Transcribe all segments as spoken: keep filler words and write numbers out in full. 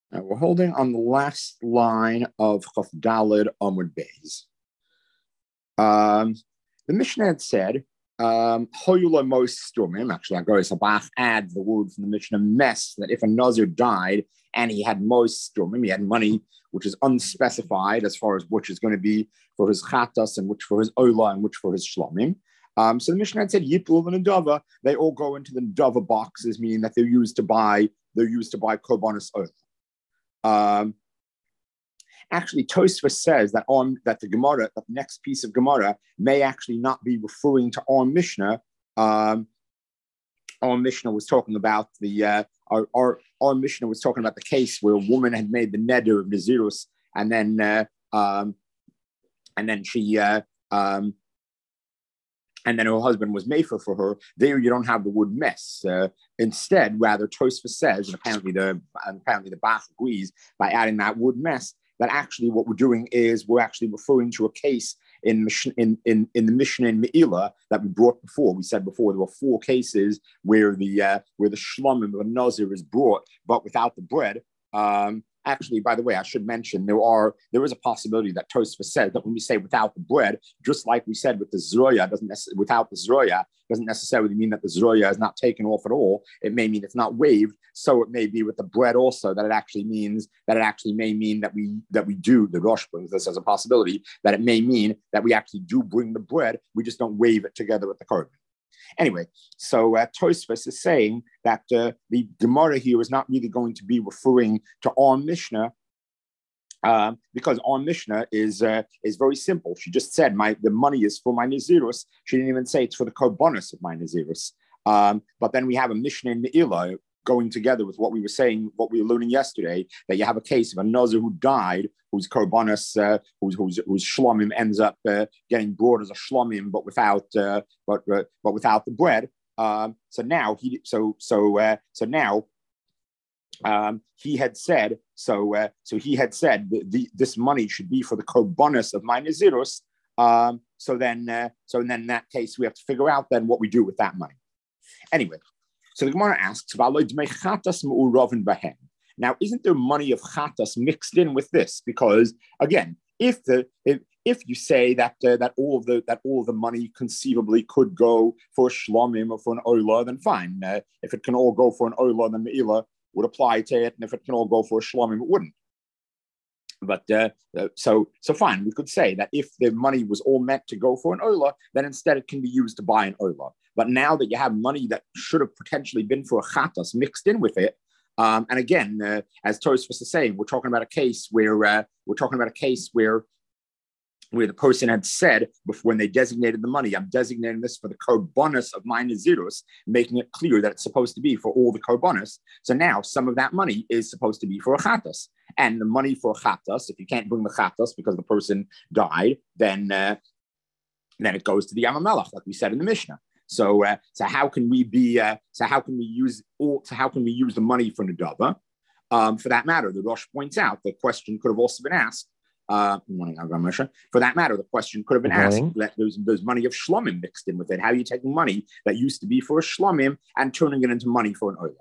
Uh, we're holding on the last line of Chaf Dalid Amud Beis. Um, the Mishnah had said, um, actually, Agoris Habach adds the word from the Mishnah mess that if a Nazir died and he had most sturmim, he had money which is unspecified as far as which is going to be for his chatas and which for his ola and which for his shlomim. Um, so the Mishnah had said Yipul and Nadava, they all go into the Nadava boxes, meaning that they're used to buy, they're used to buy Korbanos oil. Um, actually, Tosfos says that on that the Gemara, that the next piece of Gemara may actually not be referring to our Mishnah. Um, our Mishnah was talking about the uh, our, our our Mishnah was talking about the case where a woman had made the neder of Nazirus, and then uh, um, and then she uh, um, and then her husband was mefer for her. There, you don't have the word mess. Uh, instead, rather, Tosfos says, and apparently the apparently the Bach agrees by adding that word mess, that actually what we're doing is we're actually referring to a case in in in, in the Mishnah in Me'ilah that we brought before. We said before there were four cases where the uh, where the shlomim of a nazir is brought, but without the bread. Um, Actually, by the way, I should mention there are there is a possibility that Tosfos said that when we say without the bread, just like we said with the zroya, doesn't necess- without the zroya doesn't necessarily mean that the zroya is not taken off at all. It may mean it's not waived. So it may be with the bread also that it actually means that it actually may mean that we that we do the Rosh brings this as a possibility that it may mean that we actually do bring the bread. We just don't wave it together with the korban. Anyway, so uh, Tosfos is saying that uh, the Gemara here is not really going to be referring to our Mishnah uh, because our Mishnah is uh, is very simple. She just said my the money is for my Nazirus. She didn't even say it's for the Korbanos of my Nazirus. Um, but then we have a Mishnah in Me'ilah going together with what we were saying, what we were learning yesterday, that you have a case of a Nazir who died, whose Korbanos, uh, whose, whose, whose Shlomim ends up uh, getting brought as a Shlomim, but without, uh, but, uh, but without the bread. Um, so now he, so, so, uh, so now um, he had said, so, uh, so he had said the, the, this money should be for the Korbanos of my Nazirus. Um, so then, uh, so then in that case, we have to figure out then what we do with that money. Anyway. So the Gemara asks, now, isn't there money of chatas mixed in with this? Because again, if the if, if you say that uh, that all of the that all of the money conceivably could go for a shlomim or for an oila, then fine. Uh, if it can all go for an oila, then me'ilah would apply to it, and if it can all go for a shlomim, it wouldn't. But uh, uh, so so fine, we could say that if the money was all meant to go for an oila, then instead it can be used to buy an oila. But now that you have money that should have potentially been for a chatas mixed in with it, um, and again, uh, as Tosfos is saying, we're talking about a case where uh, we're talking about a case where where the person had said before when they designated the money, I'm designating this for the korbanos of my nazirus, making it clear that it's supposed to be for all the korbanos. So now some of that money is supposed to be for a chatas. And the money for a chatas, if you can't bring the chatas because the person died, then uh, then it goes to the Yam HaMelech, like we said in the Mishnah. So, uh, so how can we be? Uh, so how can we use all? So how can we use the money for Nadava? Um, for that matter, the Rosh points out the question could have also been asked. Uh, morning, for that matter, the question could have been asked that there's, there's money of shlomim mixed in with it. How are you taking money that used to be for a shlomim and turning it into money for an oila?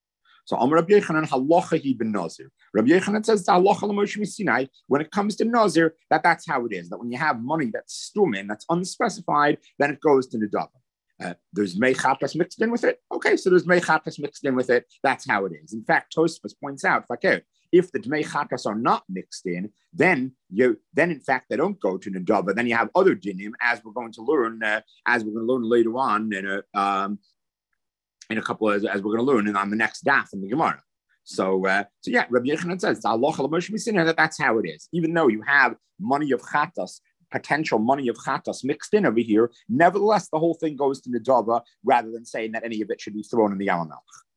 So Amar Rabbi Yechanan halacha hi ben Nazir. Rabbi Yechanan says halacha l'Moshe Sinai. When it comes to Nazir, that that's how it is. That when you have money that's stumin, that's unspecified, then it goes to Nadava. Uh, there's mechatas mixed in with it. Okay, so there's mechatas mixed in with it. That's how it is. In fact, Tosfos points out, if the mechatas are not mixed in, then you then in fact they don't go to Nadava. Then you have other dinim, as we're going to learn, uh, as we're going to learn later on in a um, in a couple of, as we're going to learn on the next daf in the Gemara. So, uh, so yeah, Rabbi Yechanan says that that's how it is. Even though you have money of chatas, potential money of chatas mixed in over here, nevertheless, the whole thing goes to Nadava rather than saying that any of it should be thrown in the Yam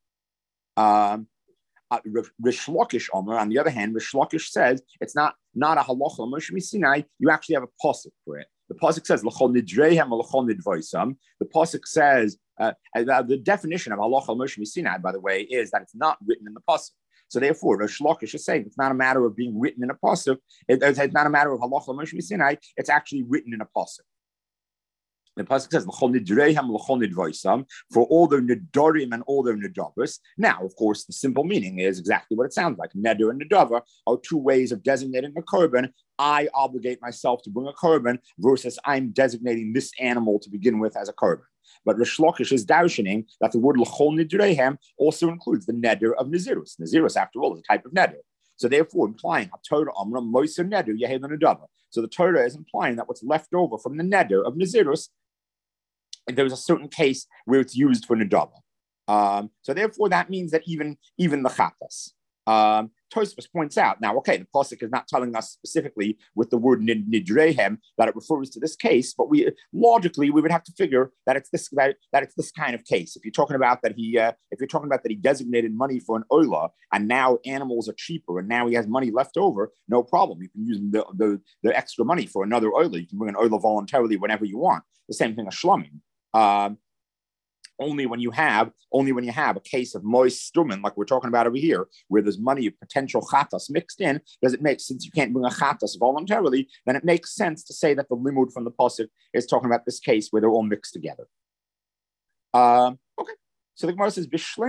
HaMelech. Um, uh, Rish Lakish Omer, on the other hand, Rish Lakish says it's not, not a halacha Moshe Sinai, you actually have a pasuk for it. The pasuk says, L'chol nidreihem l'chol nidvoisam. The pasuk says, uh, uh, the definition of halacha Moshe Sinai, by the way, is that it's not written in the pasuk. So therefore, Rish Lakish is saying it's not a matter of being written in a pasuk. It, it's not a matter of halacha Moshe Sinai. It's actually written in a pasuk. The pasuk says, "L'chol nidreihem, l'chol nidvaisam," for all their nidorim and all their nidavos. Now, of course, the simple meaning is exactly what it sounds like. Neder and nidava are two ways of designating a korban. I obligate myself to bring a korban versus I'm designating this animal to begin with as a korban. But Rish Lakish is darshaning that the word l'chol nidreihem also includes the neder of nazirus. Nazirus, after all, is a type of neder. So therefore, implying Torah Amra Moiser Neder Yehel Nadava. So the Torah is implying that what's left over from the neder of nazirus, there was a certain case where it's used for Nadava. Um, so therefore, that means that even, even the Chatas. Um, Tosfos points out, now, okay, the Pasuk is not telling us specifically with the word Nidrehem that it refers to this case, but we logically, we would have to figure that it's this that, that it's this kind of case. If you're talking about that he, uh, if you're talking about that he designated money for an oila, and now animals are cheaper, and now he has money left over, no problem. You can use the, the, the extra money for another oila. You can bring an oila voluntarily whenever you want. The same thing as shlomim. Um, only when you have only when you have a case of moist stumen, like we're talking about over here, where there's money of potential chatas mixed in, does it make since you can't bring a chatas voluntarily, then it makes sense to say that the limud from the pasuk is talking about this case where they're all mixed together. Um, okay. So the Gemara says,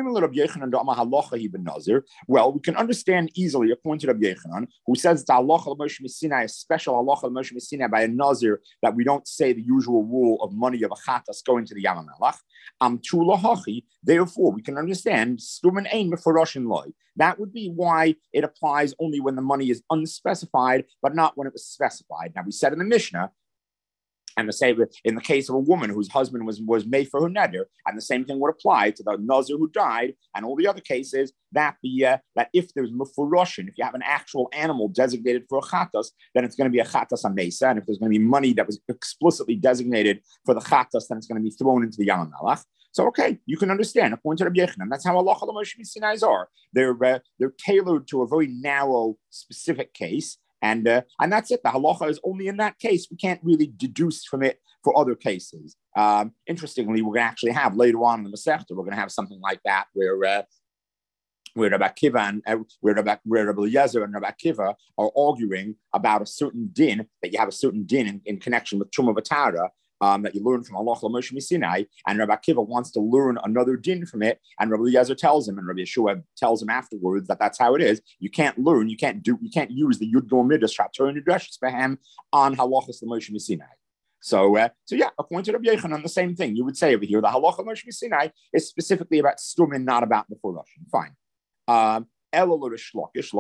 well, we can understand easily, according to Rabbi Yechanan, who says the halacha l'Moshe Sinai, a special halacha l'Moshe Sinai by a nazir, that we don't say the usual rule of money of a chatas going to the Yam HaMelech. Um, therefore, we can understand stumen ein mefaroshin loy. That would be why it applies only when the money is unspecified, but not when it was specified. Now, we said in the Mishnah, and the same in the case of a woman whose husband was, was made for her neder, and the same thing would apply to the nazir who died, and all the other cases that the uh, that if there's mufuroshin, if you have an actual animal designated for a chatas, then it's going to be a chatas amesa, and if there's going to be money that was explicitly designated for the chatas, then it's going to be thrown into the Yam HaMelech. So okay, you can understand according to Rabbi Yechanan, that's how halacha l'Moshe Sinai are. They're uh, they're tailored to a very narrow, specific case. And uh, and that's it. The halacha is only in that case. We can't really deduce from it for other cases. Um, interestingly, we're going to actually have later on in the Masechta, we're going to have something like that where uh, where Rabbi Akiva and uh, where Rabbi, where Rabbi Eliezer and Rabbi Akiva are arguing about a certain din, that you have a certain din in, in connection with Truma V'Tara, Um, that you learn from halacha l'Moshe Sinai, and Rabbi Akiva wants to learn another din from it, and Rabbi Eliezer tells him, and Rabbi Yeshua tells him afterwards that that's how it is. You can't learn, you can't do, you can't use the Yud Gor Midas Shator Nidreshes for him on halachas l'Moshe Sinai. So, uh, so yeah, according to Rabbi Yechanan, the same thing you would say over here. The halacha l'Moshe Sinai is specifically about stumin, not about the Russian. Fine. Um, But if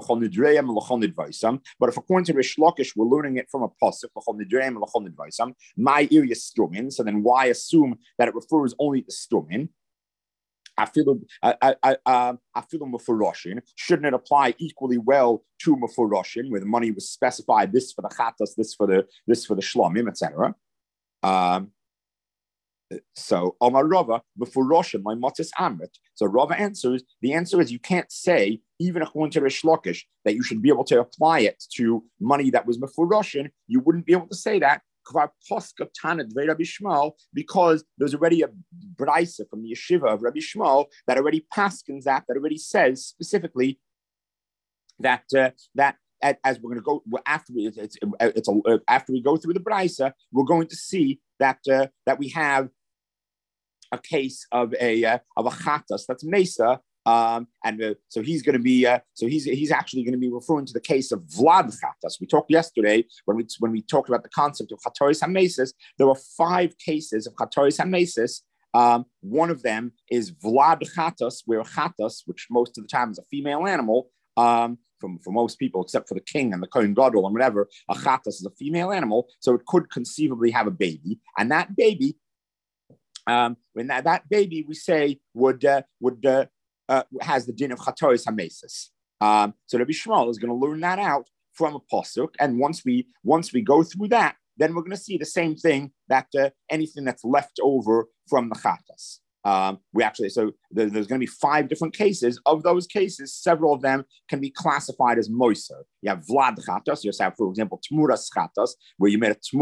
according to Rish Lakish, we're learning it from a pasuk, my area stumin, so then why assume that it refers only to stumin? I feel I I I feel mufuroshin. Shouldn't it apply equally well to mufuroshin, where the money was specified, this for the chatas, this for the this for the shlomim, et cetera. Um, So Omar Rava before Roshan, my Matis Amrit. So Rava answers, the answer is you can't say, even according to Rish Lakish, that you should be able to apply it to money that was before Roshan. You wouldn't be able to say that because there's already a braisa from the yeshiva of Rabbi Shmuel that already paskins that, that already says specifically that uh, that as we're going to go after we, it's, it's, it's a, after we go through the braisa, we're going to see that uh, that we have a case of a uh, of a chatas that's mesa, um, and uh, so he's going to be uh, so he's he's actually going to be referring to the case of Vlad chatas. We talked yesterday when we when we talked about the concept of chatoris hamesis. There were five cases of chatoris hamesis. Um, one of them is Vlad chatas, where chatas, which most of the time is a female animal, um, from for most people except for the king and the kohen gadol and whatever, a chatas is a female animal, so it could conceivably have a baby, and that baby. Um, when that, that baby, we say, would uh, would uh, uh, has the din of chatoris hamesis. Um, so Rabbi Shmuel is going to learn that out from a pasuk, and once we once we go through that, then we're going to see the same thing, that uh, anything that's left over from the chatas. Um, we actually so there, there's going to be five different cases. Of those cases, several of them can be classified as moiser. You have vlad chatas. You have, for example, tmuras chatas, where you made a tmura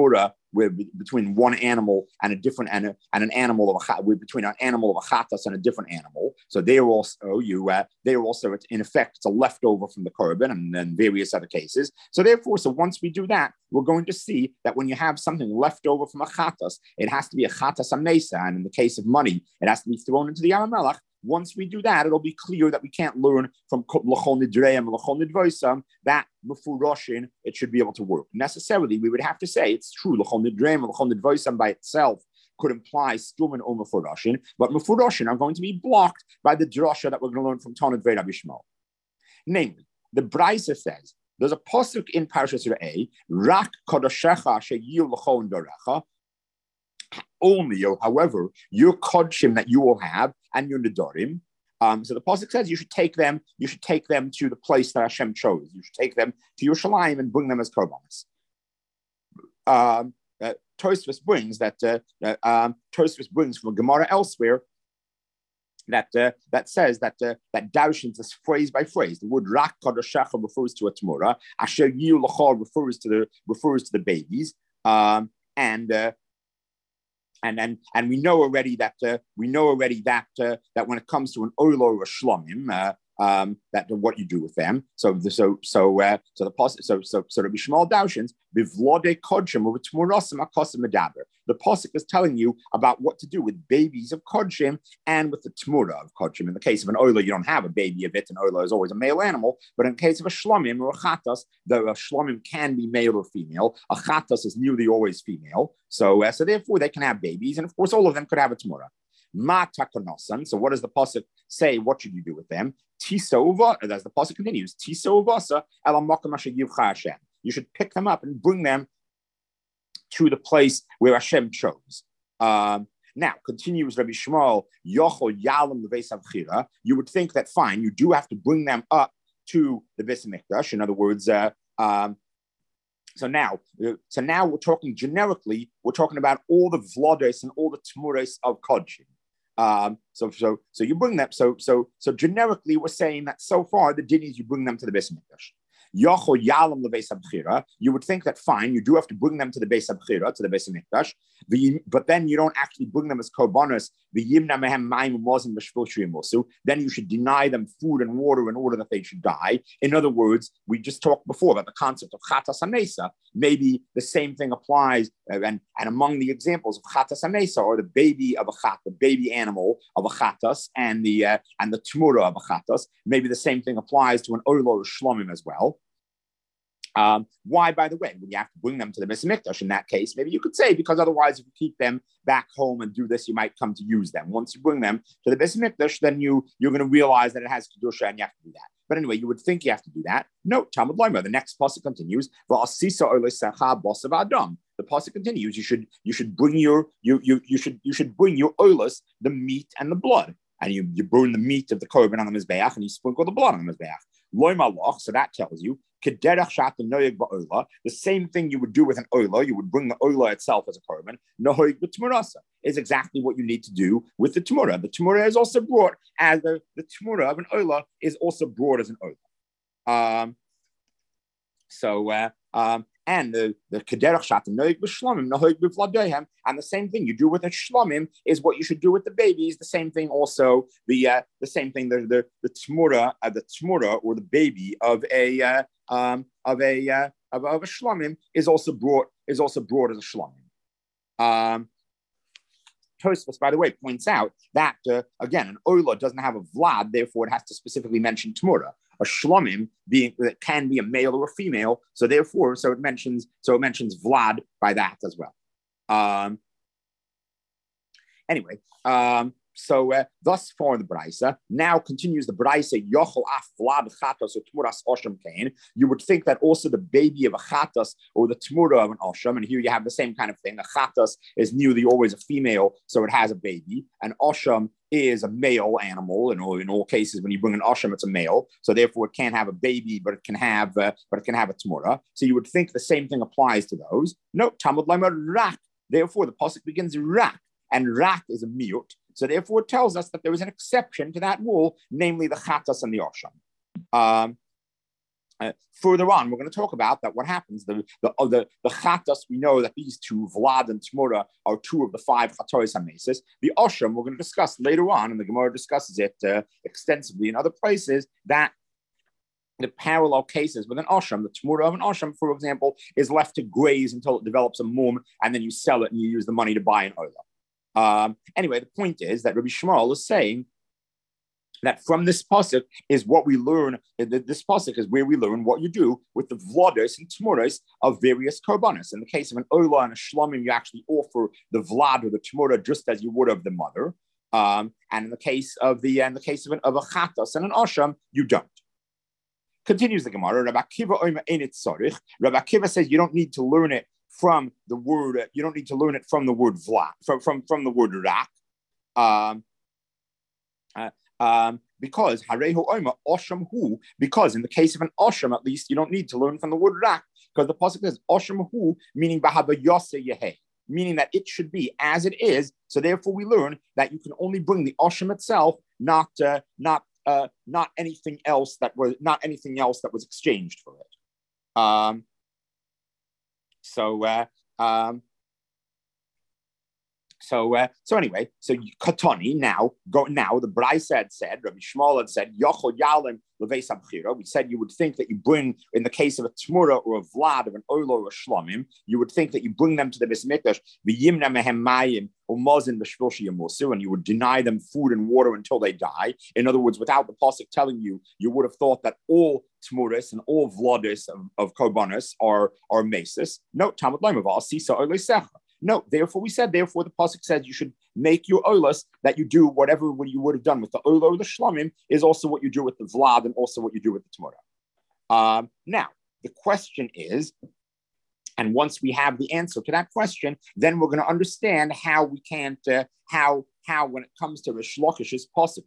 with between one animal and a different and, a, and an animal of a between an animal of a chatas and a different animal. So they are also you uh, they are also in effect it's a leftover from the korban and then various other cases. So therefore, so once we do that, we're going to see that when you have something left over from a chatas, it has to be a chatas amnesa, and in the case of money, it has to be thrown into the Yam HaMelech. Once we do that, it'll be clear that we can't learn from L'chol Nidreim and L'chol Nidvoisam that Mefuroshin, it should be able to work. Necessarily, we would have to say it's true. L'chol Nidreim and L'chol Nidvoisam by itself could imply Stuman or Mefuroshin, but Mefuroshin are going to be blocked by the drasha that we're going to learn from Tanit Vei Rabbi Shmuel. Namely, the Brisa says, there's a pasuk in Parashat A, Rak Kodashecha Sheyil L'chol Dorecha, only, however, your kodshim that you will have and your nedarim. Um, so the pasuk says you should take them. You should take them to the place that Hashem chose. You should take them to Yerushalayim and bring them as korbanos. Um, uh, Tosfos brings that. Uh, uh, um, Tosfos brings from a Gemara elsewhere that uh, that says that uh, that Darshins is phrase by phrase. The word rak kadoshecha refers to a tmura. Asher yil l'chol refers to the refers to the babies. Um, and uh, And and and we know already that uh, we know already that uh, that when it comes to an oilo or a shlomim, uh, um, that what you do with them. So the, so so uh, so the so so so Rabbi Shmuel Daushins bivlode kodshim or tmurasim akosim medaber. The pasuk is telling you about what to do with babies of kodshim and with the tmura of kodshim. In the case of an oilo, you don't have a baby of it. An oilo is always a male animal. But in the case of a shlomim or a chatas, the a shlomim can be male or female. A chatas is nearly always female. So uh, so therefore they can have babies, and of course all of them could have a tmura. Ma takonosan. So what does the pasuk say? What should you do with them? Tisa uva, as the pasuk continues, Tisa uvasa elamakam asher yivcha Hashem. You should pick them up and bring them to the place where Hashem chose. Um, now, continues Rabbi Shmuel, Yochol Yalam Leveis Avchira. You would think that fine, you do have to bring them up to the Beis Hamikdash. In other words, uh, um, so now, so now we're talking generically. We're talking about all the vlodes and all the tmuros of kodshim. Um, so, so, so you bring them. So, so, so generically, we're saying that so far the din is you bring them to the Beis Hamikdash. Yochol Yalam Leveis Abchira. You would think that fine, you do have to bring them to the Beis Abchira, to the Beis Hamikdash, but then you don't actually bring them as korbanos. Then you should deny them food and water in order that they should die. In other words, we just talked before about the concept of chatas hanesa. Maybe the same thing applies, uh, and, and among the examples of chatas hanesa are the baby of a chat, the baby animal of a chatas, and the uh, and the tmura of a chatas. Maybe the same thing applies to an oilo or shlomim as well. Um, why, by the way, when you have to bring them to the Beis Hamikdash in that case, maybe you could say, because otherwise if you keep them back home and do this, you might come to use them. Once you bring them to the Beis Hamikdash, then you, you're going to realize that it has Kedusha and you have to do that. But anyway, you would think you have to do that. No, Talmud Loimer, the next pasuk continues, the pasuk continues, you should you should bring your you you you should you should bring your oilus, the meat and the blood. And you, you burn the meat of the korban on the mizbeach and you sprinkle the blood on the mizbeach. So that tells you the same thing you would do with an oila, you would bring the oila itself as a korban. Nohoig b'tmurasa is exactly what you need to do with the tmura. The tmura is also brought as the, the tmura of an oila is also brought as an oila. Um, so uh, um, and the the kederach shatim nohoig b'shlomim nohoig b'vladohem, and the same thing you do with a shlomim is what you should do with the babies. The same thing also the uh, the same thing the the the tmura uh, the tmura or the baby of a uh, um, of a uh, of, of a shlomim is also brought is also brought as a shlomim. Um, Tosfos, by the way, points out that uh, again an oila doesn't have a vlad, therefore it has to specifically mention tmura. A shlomim being that can be a male or a female, so therefore, so it mentions so it mentions vlad by that as well. Um, anyway, um, so uh, thus far in the Braisa, now continues the Braisa, Yochel af vlad chatos or tmuras osham kain. You would think that also the baby of a chatos or the tmura of an osham, and here you have the same kind of thing. A chatos is nearly always a female, so it has a baby. An osham is a male animal. In all, in all cases, when you bring an osham, it's a male, so therefore it can't have a baby, but it can have, uh, but it can have a tmura. So you would think the same thing applies to those. No, Talmud Lamer rak. Therefore, the pasuk begins rak, and rak is a mute. So therefore, it tells us that there is an exception to that rule, namely the chatas and the osham. Um, Uh, further on, we're going to talk about that what happens. The the oh, the, the chatas, we know that these two, Vlad and Tmura, are two of the five chatois hamesis. The Osham, we're going to discuss later on, and the Gemara discusses it uh, extensively in other places, that the parallel cases with an Osham, the Tmura of an Osham, for example, is left to graze until it develops a mum, and then you sell it and you use the money to buy an Ola. Um, anyway, the point is that Rabbi Shmuel is saying that from this pasuk is what we learn. This pasuk is where we learn what you do with the vlados and tmuros of various korbanos. In the case of an ola and a shlomim, you actually offer the vlad or the tmura just as you would of the mother. Um, and in the case of the in the case of an of a chatas and an asham, you don't. Continues the Gemara. Rabbi Akiva oimer einit tzarich. Rabbi Akiva says you don't need to learn it from the word. You don't need to learn it from the word vlad, from from from the word rak. Um, uh, Um, because Harehu Oima Osham Hu, because in the case of an Osham, at least you don't need to learn from the word Rak, because the pasuk says Osham Hu, meaning Bahaba Yose Yehe, meaning that it should be as it is. So therefore, we learn that you can only bring the Osham itself, not uh, not uh, not anything else that was not anything else that was exchanged for it. Um, so. Uh, um, So, uh, so anyway, so Katani now go now. The Braisa had said, Rabbi Shmuel had said, Yochol Yalim Levei Samchira. We said you would think that you bring, in the case of a Tmura or a Vlad of an Olo or a Shlomim, you would think that you bring them to the Beis Mikdash, v'yimna mehem mayim umozin b'shvilshi yamusu, and you would deny them food and water until they die. In other words, without the pasuk telling you, you would have thought that all Tmuris and all Vladis of, of Korbanos are are mesis. No, Talmud Lomav Sisa Oleisecha. No, therefore we said, therefore the pasuk says you should make your olas, that you do whatever you would have done with the ola or the shlomim is also what you do with the vlad and also what you do with the tmura. Um, now, the question is, and once we have the answer to that question, then we're going to understand how we can't, uh, how, how when it comes to Rish Lakish's pasuk,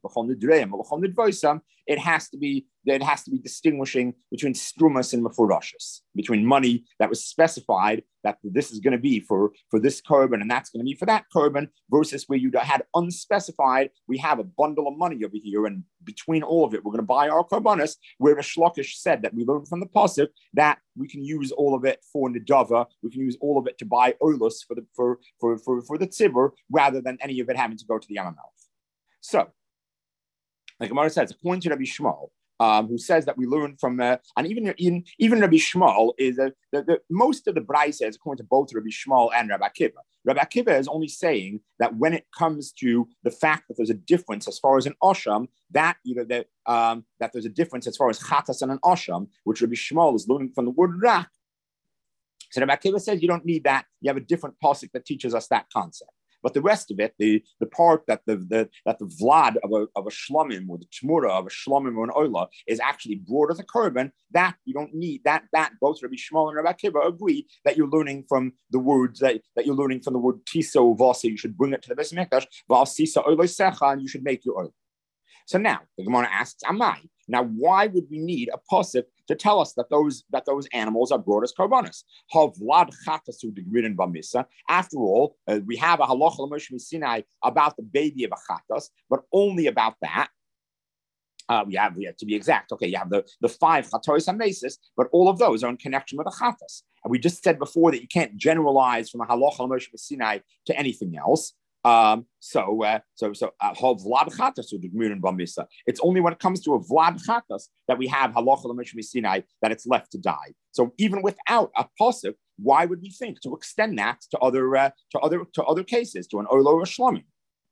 it has to be, it has to be distinguishing between strumas and mefurashis, between money that was specified that this is going to be for, for this korban and that's going to be for that korban, versus where you had unspecified, we have a bundle of money over here, and between all of it, we're going to buy our korbanos, where Rish Lakish said that we learned from the pasuk that we can use all of it for Nedava, we can use all of it to buy olos for the for for for, for the tzibur, rather than any of it having to go to the Yamamelech. So, like Gemara says, according to Rabbi Shmuel, um, who says that we learn from, uh, and even in, even Rabbi Shmuel is uh, the, the most of the Braisa says, according to both Rabbi Shmuel and Rabbi Akiva. Rabbi Akiva is only saying that when it comes to the fact that there's a difference as far as an Osham, that either that um, that there's a difference as far as Chatas and an Osham, which Rabbi Shmuel is learning from the word Rak. So Rabbi Akiva says you don't need that. You have a different pasuk that teaches us that concept. But the rest of it, the, the part that the, the that the vlad of a of a shlomim or the tmura of a shlomim or an oila is actually brought as a korban, that you don't need that. That both Rabbi Shmuel and Rabbi Akiva agree that you're learning from the words that, that you're learning from the word tiso vasa. You should bring it to the Beis Mikdash v'asisa oila secha, and you should make your oil. So now the Gemara asks, Amai. Now, why would we need a pasuk to tell us that those that those animals are brought as korbanos? After all, uh, we have a halacha l'Moshe Sinai about the baby of a chatas, but only about that. Uh, we have, we have to be exact. Okay, you have the, the five chatois hamesis, but all of those are in connection with a chatas. And we just said before that you can't generalize from a halacha l'Moshe Sinai to anything else. Um, so, uh, so, so, uh, vlad chatas bamisa. It's only when it comes to a vlad chatas that we have halacha l'Moshe Sinai that it's left to die. So, even without a pasuk, why would we think to extend that to other, uh, to other, to other cases, to an olo or shlomim?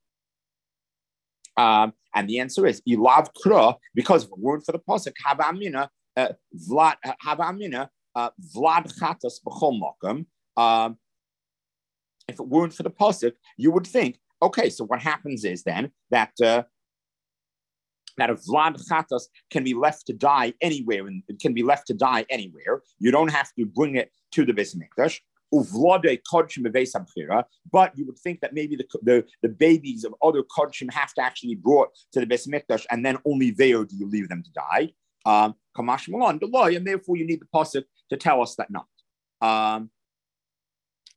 Um, and the answer is ilav kra, because of a word for the pasuk hava amina, uh, vlad hava amina, uh, vlad chatas b'chol makom. Um, If it weren't for the pasuk, you would think, okay, so what happens is then that uh, that a vlad chatas can be left to die anywhere, and it can be left to die anywhere. You don't have to bring it to the Beis Mikdash. But you would think that maybe the, the, the babies of other kodshim have to actually be brought to the Beis Mikdash, and then only there do you leave them to die. Um, and therefore you need the pasuk to tell us that not. Um,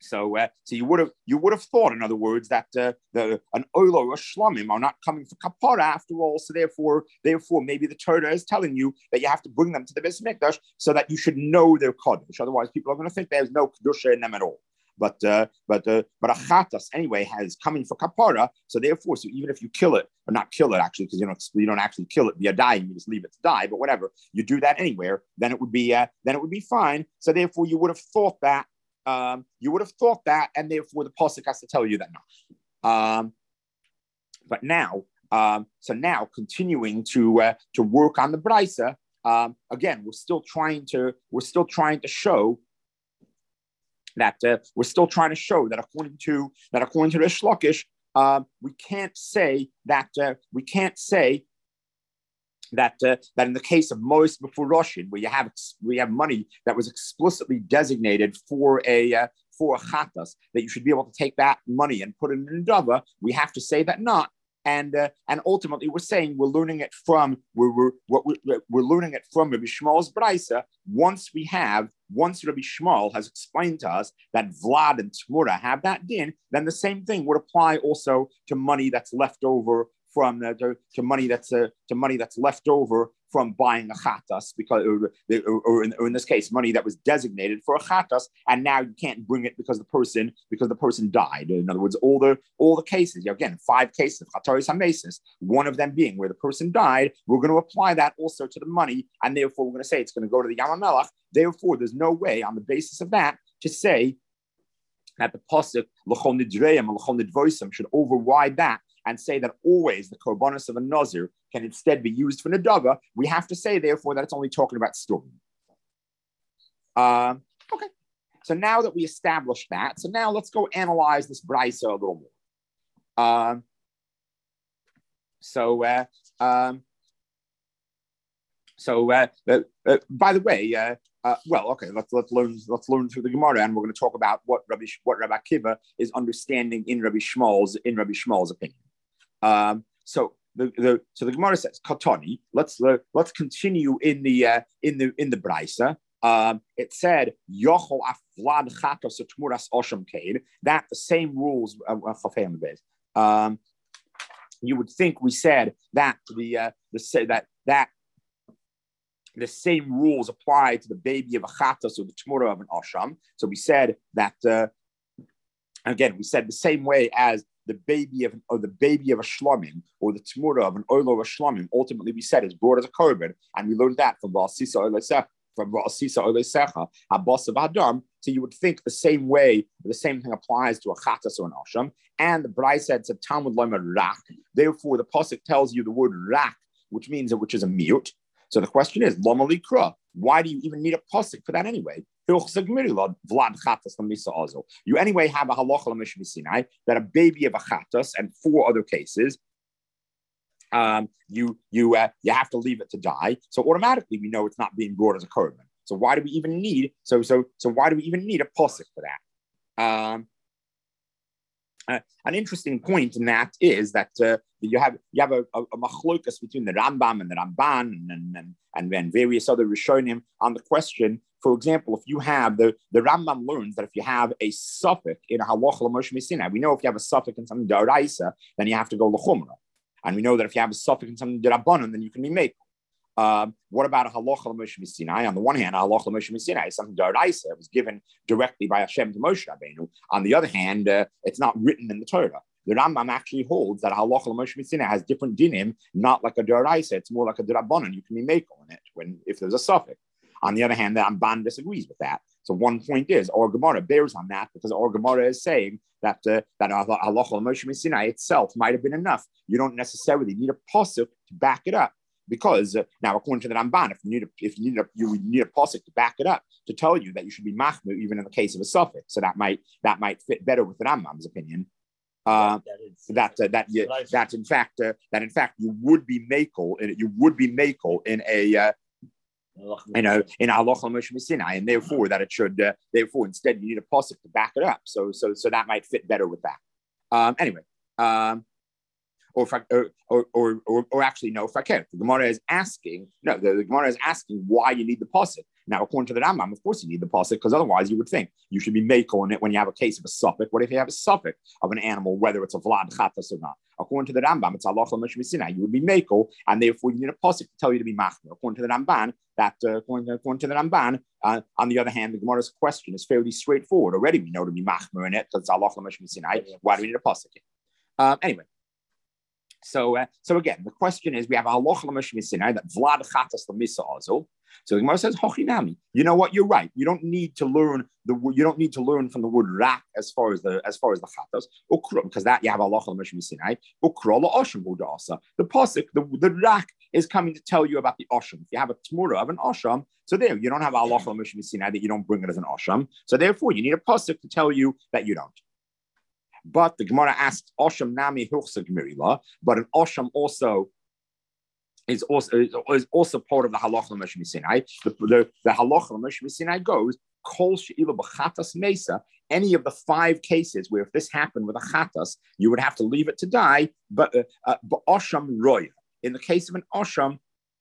So, uh, so you would have you would have thought, in other words, that uh, the an oilo or shlamim are not coming for kapara after all. So therefore, therefore, maybe the Torah is telling you that you have to bring them to the Beis Mikdash so that you should know their kaddish. Otherwise, people are going to think there's no kedusha in them at all. But uh, but uh, but a chatas anyway has coming for kapara. So therefore, so even if you kill it or not kill it actually, because you don't you don't actually kill it via dying, you just leave it to die. But whatever, you do that anywhere, then it would be uh, then it would be fine. So therefore, you would have thought that. Um, you would have thought that, and therefore the pasuk has to tell you that no. Um, but now, um, so now continuing to uh, to work on the brisa. Um, again, we're still trying to we're still trying to show that uh, we're still trying to show that according to that according to the Shlokish, um, we can't say that uh, we can't say. That uh, that in the case of Mois before Roshin, where you have we have money that was explicitly designated for a uh, for a chatas, that you should be able to take that money and put it in a dava, we have to say that not. And uh, and ultimately, we're saying we're learning it from we're we're what we're, we're learning it from Rabbi Shmuel's brisa. Once we have once Rabbi Shmuel has explained to us that Vlad and Tmura have that din, then the same thing would apply also to money that's left over. From the, to, to money that's uh, to money that's left over from buying a chatas, because or, or, or, in, or in this case, money that was designated for a chatas, and now you can't bring it because the person because the person died. In other words, all the all the cases again, five cases of chataris hamesis, one of them being where the person died. We're going to apply that also to the money, and therefore we're going to say it's going to go to the Yam HaMelech. Therefore, there's no way on the basis of that to say that the pasuk l'chol nidreim and l'chol nidvosim should override that and say that always the korbanos of a nazir can instead be used for nadava. We have to say, therefore, that it's only talking about storm. Um, okay. So now that we established that, so now let's go analyze this brisa a little more. Um, so, uh, um, so uh, uh, uh, by the way, uh, uh, well, okay, let's let's learn let's learn through the Gemara, and we're going to talk about what Rabbi what Rabbi Akiva is understanding in Rabbi Shmuel's in Rabbi Shmuel's opinion. Um, so the, the so the Gemara says Katani. Let's uh, let's continue in the uh, in the in the brisa. Um, it said Yochol Aflad Chatos Tmuras Osham Kaid. That the same rules. Uh, um, you would think we said that the uh, the say that that. The same rules apply to the baby of a chatas or the tmura of an asham. So we said that uh, again. We said the same way as the baby of or the baby of a shlamim or the tmura of an oilo of a shlamim. Ultimately, we said is brought as a korban, and we learned that from Ba'asisa Oilesecha, from Ba'asisa Oilesecha, Abbas of Adam. So you would think the same way, the same thing applies to a chatas or an asham. And the Brai said, "Said Talmud Lema rak." Therefore, the pasuk tells you the word rak, which means which is a mute. So the question is, Lama Likra, why do you even need a pasuk for that anyway? You anyway have a halacha l'mishmi Sinai that a baby of a chatas and four other cases, um, you you uh, you have to leave it to die. So automatically we know it's not being brought as a korban. So why do we even need? So so so why do we even need a pasuk for that? Um, Uh, an interesting point in that is that uh, you have you have a, a, a machlokas between the Rambam and the Ramban and and, and and various other Rishonim on the question. For example, if you have the the Rambam learns that if you have a suffix in a halacha l'moshe Sinai, we know if you have a suffix in something d'oraisa, then you have to go l'chumra, and we know that if you have a suffix in something d'rabbanan, then you can be made. Um, what about a halacha l'moshe Sinai? On the one hand, a halacha l'moshe Sinai is something d'oraisa. It was given directly by Hashem to Moshe Rabbeinu. On the other hand, uh, it's not written in the Torah. The Rambam actually holds that halacha l'moshe Sinai has different dinim, not like a d'oraisa. It's more like a d'rabbanan. You can be makel in it when if there's a suffix. On the other hand, the Ramban disagrees with that. So one point is, our Gemara bears on that because our Gemara is saying that uh, that halacha l'moshe Sinai itself might have been enough. You don't necessarily need a pasuk to back it up. Because uh, now, according to the Ramban, if you need a, if you need a, you would need a pasuk to back it up to tell you that you should be machmir even in the case of a suffix. So that might that might fit better with the Rambam's opinion. Uh, yeah, that is, that uh, that you, that in fact uh, that in fact you would be makel you would be makel in a uh, in a in a halacha l'moshe Sinai, and therefore that it should uh, therefore instead you need a pasuk to back it up. So so so that might fit better with that. Um, anyway. Um, Or, if I, or, or, or, or actually, no, if I can. The Gemara is asking, no, the, the Gemara is asking why you need the pasuk. Now, according to the Rambam, of course you need the pasuk, because otherwise you would think you should be makel in it when you have a case of a suffix. What if you have a suffix of an animal, whether it's a vlad chatas or not? According to the Rambam, it's Allah Sinai. You would be makel, and therefore you need a pasuk to tell you to be machmer. According to the Ramban, that uh, according, to, according to the Ramban, uh, on the other hand, the Gemara's question is fairly straightforward. Already we know to be machmer in it because it's Allah Sinai. Why do we need a pasuk? Um, anyway. So, uh, so again, the question is: we have a halacha l'mishmi Sinai that vlad chatas l'misa azul. So the Gemara says, "Hochinami." You know what? You're right. You don't need to learn the. You don't need to learn from the word rak as far as the as far as the chatas, because that you have a halacha l'mishmi Sinai. Ukra la'osham budasa. The pasuk, the the rak is coming to tell you about the osham. If you have a tmura of an osham, so there you don't have a halacha l'mishmi Sinai that you don't bring it as an osham. So therefore, you need a pasuk to tell you that you don't. But the Gemara asks, Osham Nami Hilchsa Gmirila, but an Osham also is also is also part of the Halacha L'Meshmi Sinai. The, the, the Halacha L'Meshmi Sinai goes, Kol She'ila B'chatas Mesa, any of the five cases where if this happened with a chatas, you would have to leave it to die, but uh, uh, Osham Roya. In the case of an Osham,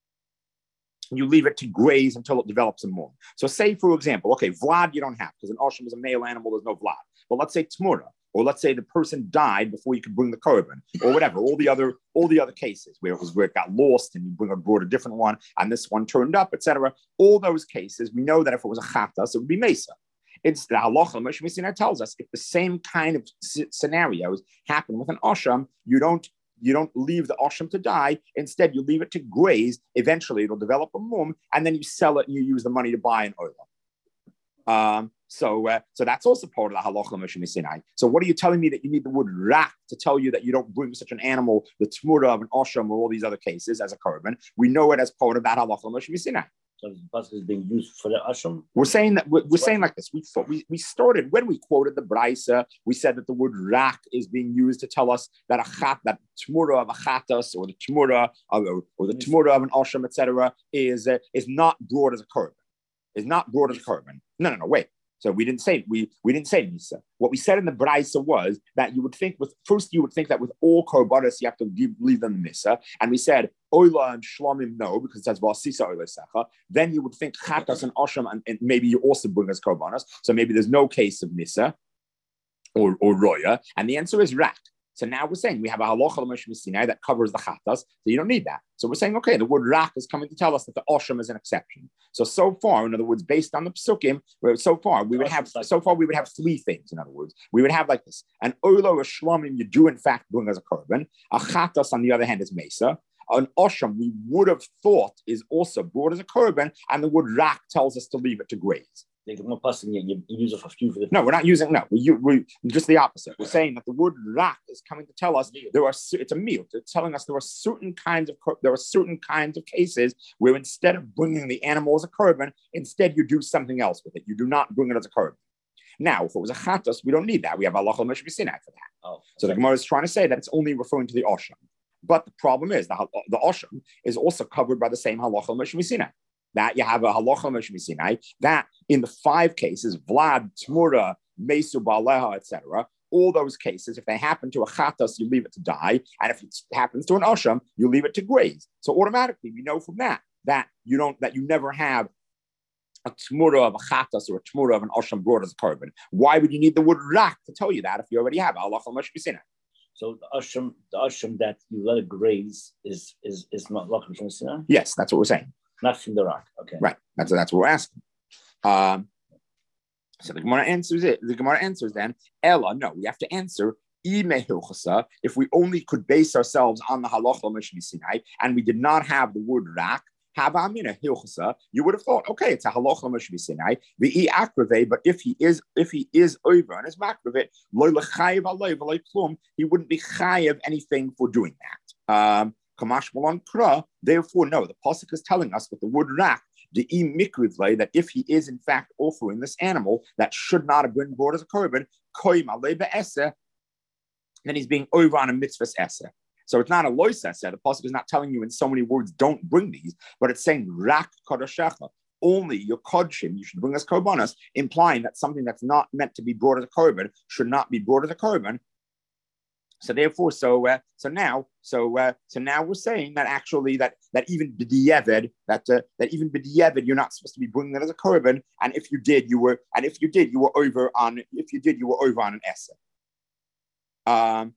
you leave it to graze until it develops a mum. So say, for example, okay, Vlad you don't have, because an Osham is a male animal, there's no Vlad. But let's say Tmura, or let's say the person died before you could bring the korban, or whatever. All the other, all the other cases where it was where it got lost and you bring a brought a different one, and this one turned up, et cetera. All those cases, we know that if it was a chatas, it would be mesa. It's the halacha Moshe Sinai tells us if the same kind of scenarios happen with an osham, you don't you don't leave the osham to die. Instead, you leave it to graze. Eventually, it'll develop a mum, and then you sell it and you use the money to buy an oil. Um, So, uh, so that's also part of the halacha Moshe Sinai. So, what are you telling me that you need the word rak to tell you that you don't bring such an animal, the tmura of an osham or all these other cases as a korban? We know it as part of that halacha Moshe Sinai. So the pasuk is being used for the asham. We're saying that we're, we're saying like this. We thought we, we started when we quoted the brisa. We said that the word rak is being used to tell us that a chat, that tmura of a chatas or the tmura of, or, or the tmura of an osham, et cetera, is uh, is not brought as a korban. Is not brought as a korban. No, no, no. Wait. So we didn't say we we didn't say Misa. What we said in the Braisa was that you would think with first you would think that with all korbanos you have to give, leave them Misa, and we said Oila and Shlomim no because it says Vasisa Oila Secha. Then you would think Chatas and Osham and, and maybe you also bring as korbanos. So maybe there's no case of Misa or or Roya, and the answer is Rak. So now we're saying we have a halacha l'mishmi Sinai that covers the chatas, so you don't need that. So we're saying, okay, the word rak is coming to tell us that the osham is an exception. So so far, in other words, based on the psukim, so far we would have so far we would have three things. In other words, we would have like this: an oilo or shlomim you do in fact bring as a korban. A chatas on the other hand is mesa. An osham we would have thought is also brought as a korban, and the word rak tells us to leave it to graze. You, you use it for few for the no, we're not using no. We, we just the opposite. We're saying that the word rak is coming to tell us there are. It's a meal. It's telling us there are certain kinds of there are certain kinds of cases where instead of bringing the animal as a korban, instead you do something else with it. You do not bring it as a korban. Now, if it was a chatas, we don't need that. We have halacha Moshe Sinai for that. Oh, so the Gemara is trying to say that it's only referring to the osham. But the problem is the the osham is also covered by the same halacha Moshe Sinai. That you have a halacha Moshe Sinai, that in the five cases, Vlad, Tmura, Mesu, Baleha, et cetera, all those cases, if they happen to a chatas, you leave it to die. And if it happens to an osham, you leave it to graze. So automatically, we know from that that you don't that you never have a tmura of a chatas or a tmura of an osham brought as a korban. Why would you need the word rak to tell you that if you already have a halacha Moshe Sinai? So the asham, the asham that you let it graze is is is not halacha Moshe Sinai? Yes, that's what we're saying. Not from the rock. Okay. Right. That's that's what we're asking. Um, so the Gemara answers it. The Gemara answers then, Ella, no, we have to answer if we only could base ourselves on the halacha Moshe Sinai and we did not have the word rak, you would have thought, okay, it's a halacha Moshe Sinai, the akrave, but if he is if he is over and is makravet, he wouldn't be chayav anything for doing that. Um, Therefore, no, the pasuk is telling us with the word rak, the imikrivle, that if he is in fact offering this animal that should not have been brought as a korban, then he's being over on a mitzvah esse. So it's not a lois esse. The pasuk is not telling you in so many words, don't bring these, but it's saying rak kodashecha. Only your kodshim, you should bring as korbanos, implying that something that's not meant to be brought as a korban should not be brought as a korban. So therefore, so uh, so now, so uh, so now we're saying that actually that that even b'diavad, that uh, that even b'diavad, you're not supposed to be bringing that as a korban, and if you did, you were, and if you did, you were over on, if you did, you were over on an esser. Um.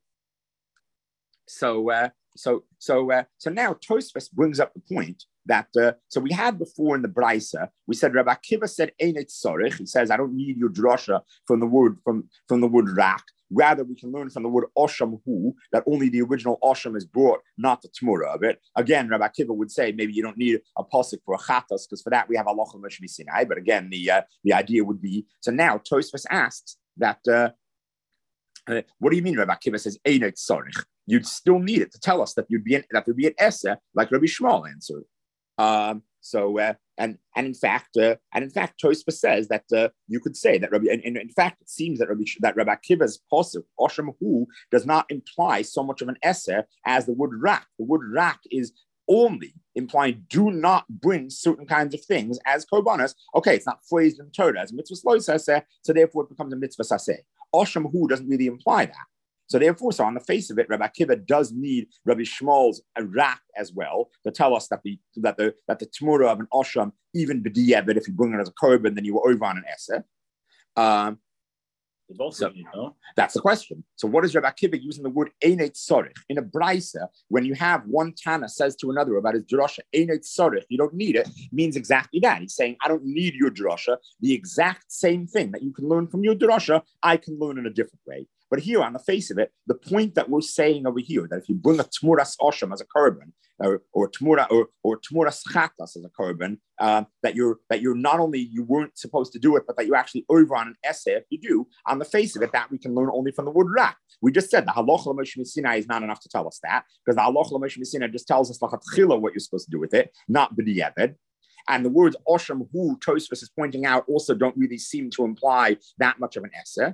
So uh, so so uh, so now Tosfos brings up the point that uh, so we had before in the Brisa, we said Rabbi Akiva said Einit Sorich. He says I don't need your drasha from the word from from the word rak. Rather, we can learn from the word osham hu that only the original osham is brought, not the tmura of it. Again, Rabbi Akiva would say maybe you don't need a pasuk for a chatas because for that we have halacha l'shmi sinai. But again, the uh, the idea would be so. Now Tosfos asks that uh, uh, what do you mean? Rabbi Akiva says Einit Sorich. You'd still need it to tell us that you'd be in, that would be an essa like Rabbi Shmuel answered. Um, so uh, and and in fact uh, and in fact Tosfos says that uh, you could say that Rabbi and, and in fact it seems that Rabbi that Rabbi Akiva's pasuk Osham Hu does not imply so much of an esser as the word rak. The word rak is only implying do not bring certain kinds of things as korbanos. Okay, it's not phrased in Torah as mitzvah lo saseh, so therefore it becomes a mitzvah saseh. Osham Hu doesn't really imply that. So therefore, so on the face of it, Rabbi Akiva does need Rabbi Shmuel's rak as well to tell us that the that the that the tmura of an osham, even b'diavad, if you bring it as a korban, then you were over on an esser. Um, so, you know? That's the question. So what is Rabbi Akiva using the word einit sorich in a brisa when you have one Tana says to another about his drasha einit sorich, you don't need it, means exactly that. He's saying I don't need your drasha. The exact same thing that you can learn from your drasha, I can learn in a different way. But here, on the face of it, the point that we're saying over here, that if you bring a tmuras osham as a korban, or or tmura or or tmuras chatas as a korban, uh, that you're that you're not only you weren't supposed to do it, but that you're actually over on an essay if you do. On the face of it, that we can learn only from the word rak. We just said the halacha l'moshe misinai is not enough to tell us that, because the halacha l'moshe misinai just tells us lachatchila what you're supposed to do with it, not b'diavad. And the words osham hu Tosfos is pointing out also don't really seem to imply that much of an essay.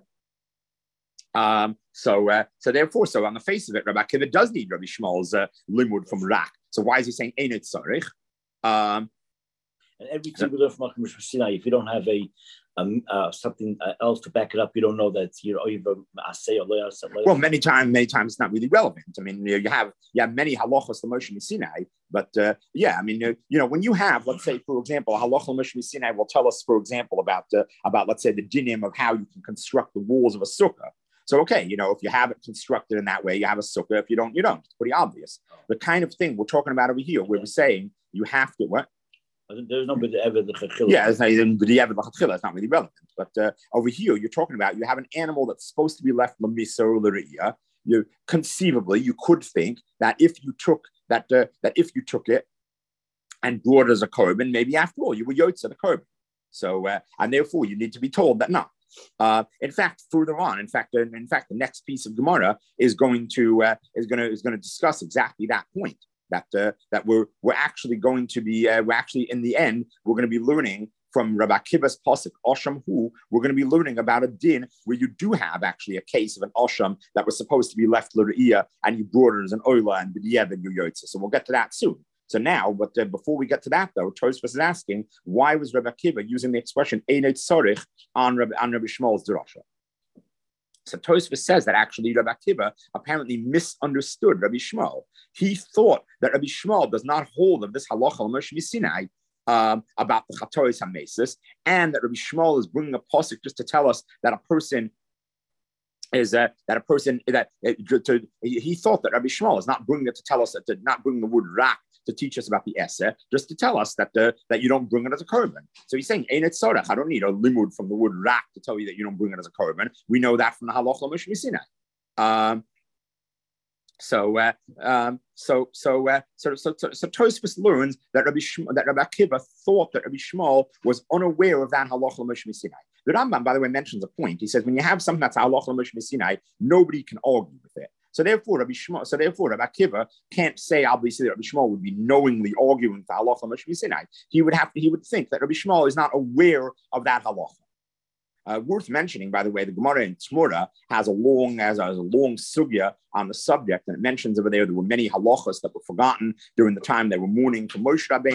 Um, so, uh, so therefore, so on the face of it, Rabbi Akiva does need Rabbi Shmuel's uh, limud from rak. So why is he saying Einit Sarich? Um, and every time we learn from Moshe Sinai, if you don't have a um, uh, something else to back it up, you don't know that you're either asay or lo asay. Well, many times, many times it's not really relevant. I mean, you, know, you have you have many halachos to Moshe Sinai, but uh, yeah, I mean, uh, you know, when you have, let's say, for example, halacha Moshe Sinai will tell us, for example, about uh, about let's say the dinim of how you can construct the walls of a sukkah. So, okay, you know, if you have it constructed in that way, you have a sukkah. If you don't, you don't. It's pretty obvious. The kind of thing we're talking about over here, where we're saying you have to, what? There's no b'diavad l'chachila. Yeah, it's not even b'diavad l'chachila. It's not really relevant. But uh, over here, you're talking about you have an animal that's supposed to be left l'misa or l're'iyah. You conceivably, you could think that if you took that, uh, that if you took it and brought it as a korban, maybe after all, you were yotze the korban. So, uh, and therefore, you need to be told that no. Uh, in fact, further on, in fact, in, in fact, the next piece of Gemara is going to uh, is going to is going to discuss exactly that point. That uh, that we're we're actually going to be uh, we're actually in the end we're going to be learning from Rabbi Akiva's pasuk Osham Hu. We're going to be learning about a din where you do have actually a case of an Osham that was supposed to be left l're'iyah and you brought it as an oila and b'diavad and your yotze. So we'll get to that soon. So now, but uh, before we get to that, though, Tosfos is asking, why was Rabbi Akiva using the expression Einit Sorich on Rabbi, on Rabbi Shmuel's drasha? So Tosfos says that actually Rabbi Akiva apparently misunderstood Rabbi Shmuel. He thought that Rabbi Shmuel does not hold of this halacha l'moshe Sinai um, about the chatoris hamesis, and that Rabbi Shmuel is bringing a pasuk just to tell us that a person is uh, that a person that uh, to, he thought that Rabbi Shmuel is not bringing it to tell us that to not bring the word rak to teach us about the essay, just to tell us that uh, that you don't bring it as a korban. So he's saying, Einit Sorach, I don't need a limud from the word rak to tell you that you don't bring it as a korban. We know that from the halacha l'moshe Sinai. Um So, uh, um, so, so, uh, so, so, so, so Tosfos learns that Rabbi Shmuel, that Rabbi Akiva thought that Rabbi Shmuel was unaware of that halacha l'moshe Sinai. The Rambam, by the way, mentions a point. He says when you have something that's halacha l'moshe Sinai, nobody can argue with it. So therefore, Rabbi Shmuel, so therefore, Rabbi Akiva can't say obviously that Rabbi Shmuel would be knowingly arguing for halacha l'moshe Sinai. He would have to, he would think that Rabbi Shmuel is not aware of that halacha. Uh, worth mentioning, by the way, the Gemara in Tzmura has a long, has a, has a long sugya on the subject, and it mentions over there there were many halachas that were forgotten during the time they were mourning for Moshe Rabbeinu,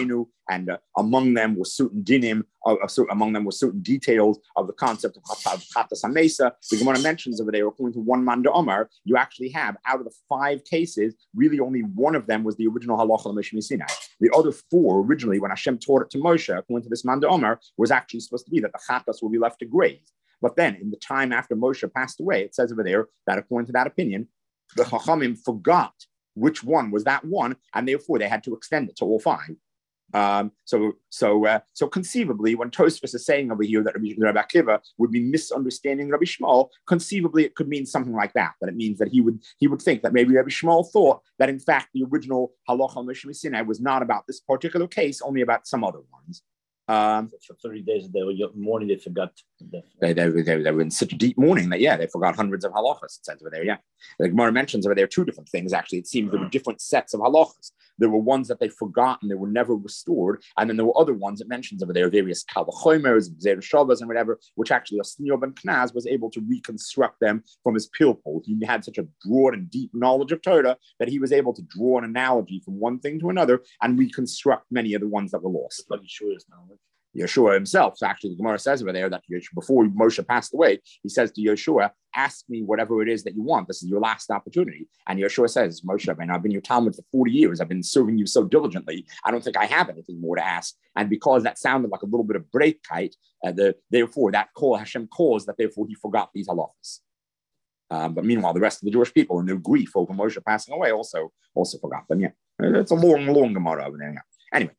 and uh, among them were certain dinim, uh, uh, among them were certain details of the concept of chatas hamesa. The Gemara mentions over there, according to one man de Omar, you actually have, out of the five cases, really only one of them was the original halacha l'Moshe Sinai. The other four, originally, when Hashem taught it to Moshe, according to this man de Omar, was actually supposed to be that the chatas will be left to graze. But then, in the time after Moshe passed away, it says over there that according to that opinion, the Chachamim forgot which one was that one, and therefore they had to extend it to all five. Um, so, so, uh, so conceivably, when Tosfos is saying over here that Rabbi, Rabbi Akiva would be misunderstanding Rabbi Shmuel, conceivably it could mean something like that. That it means that he would he would think that maybe Rabbi Shmuel thought that in fact the original halacha Moshe Sinai was not about this particular case, only about some other ones. Um, for thirty days they were mourning, they forgot. They, they, they, they were in such a deep mourning that, yeah, they forgot hundreds of halachas. It says over there, yeah. The Gemara mentions over there two different things, actually. It seems there were different sets of halachas. There were ones that they forgot and they were never restored. And then there were other ones it mentions over there, various kalvachomers, zera shavas, and whatever, which actually Osnio ben Knaz was able to reconstruct them from his pilpul. He had such a broad and deep knowledge of Torah that he was able to draw an analogy from one thing to another and reconstruct many of the ones that were lost. Like Yeshua's knowledge. Yeshua himself, so actually the Gemara says over there that before Moshe passed away, he says to Yeshua, ask me whatever it is that you want. This is your last opportunity. And Yeshua says, Moshe, man, I've been your Talmud for forty years. I've been serving you so diligently. I don't think I have anything more to ask. And because that sounded like a little bit of breakkeit, uh, the, therefore that call, Hashem caused that therefore he forgot these halachas. Um, but meanwhile, the rest of the Jewish people in their grief over Moshe passing away also, also forgot them. Yeah, it's a long, long Gemara over there. Yeah. Anyway.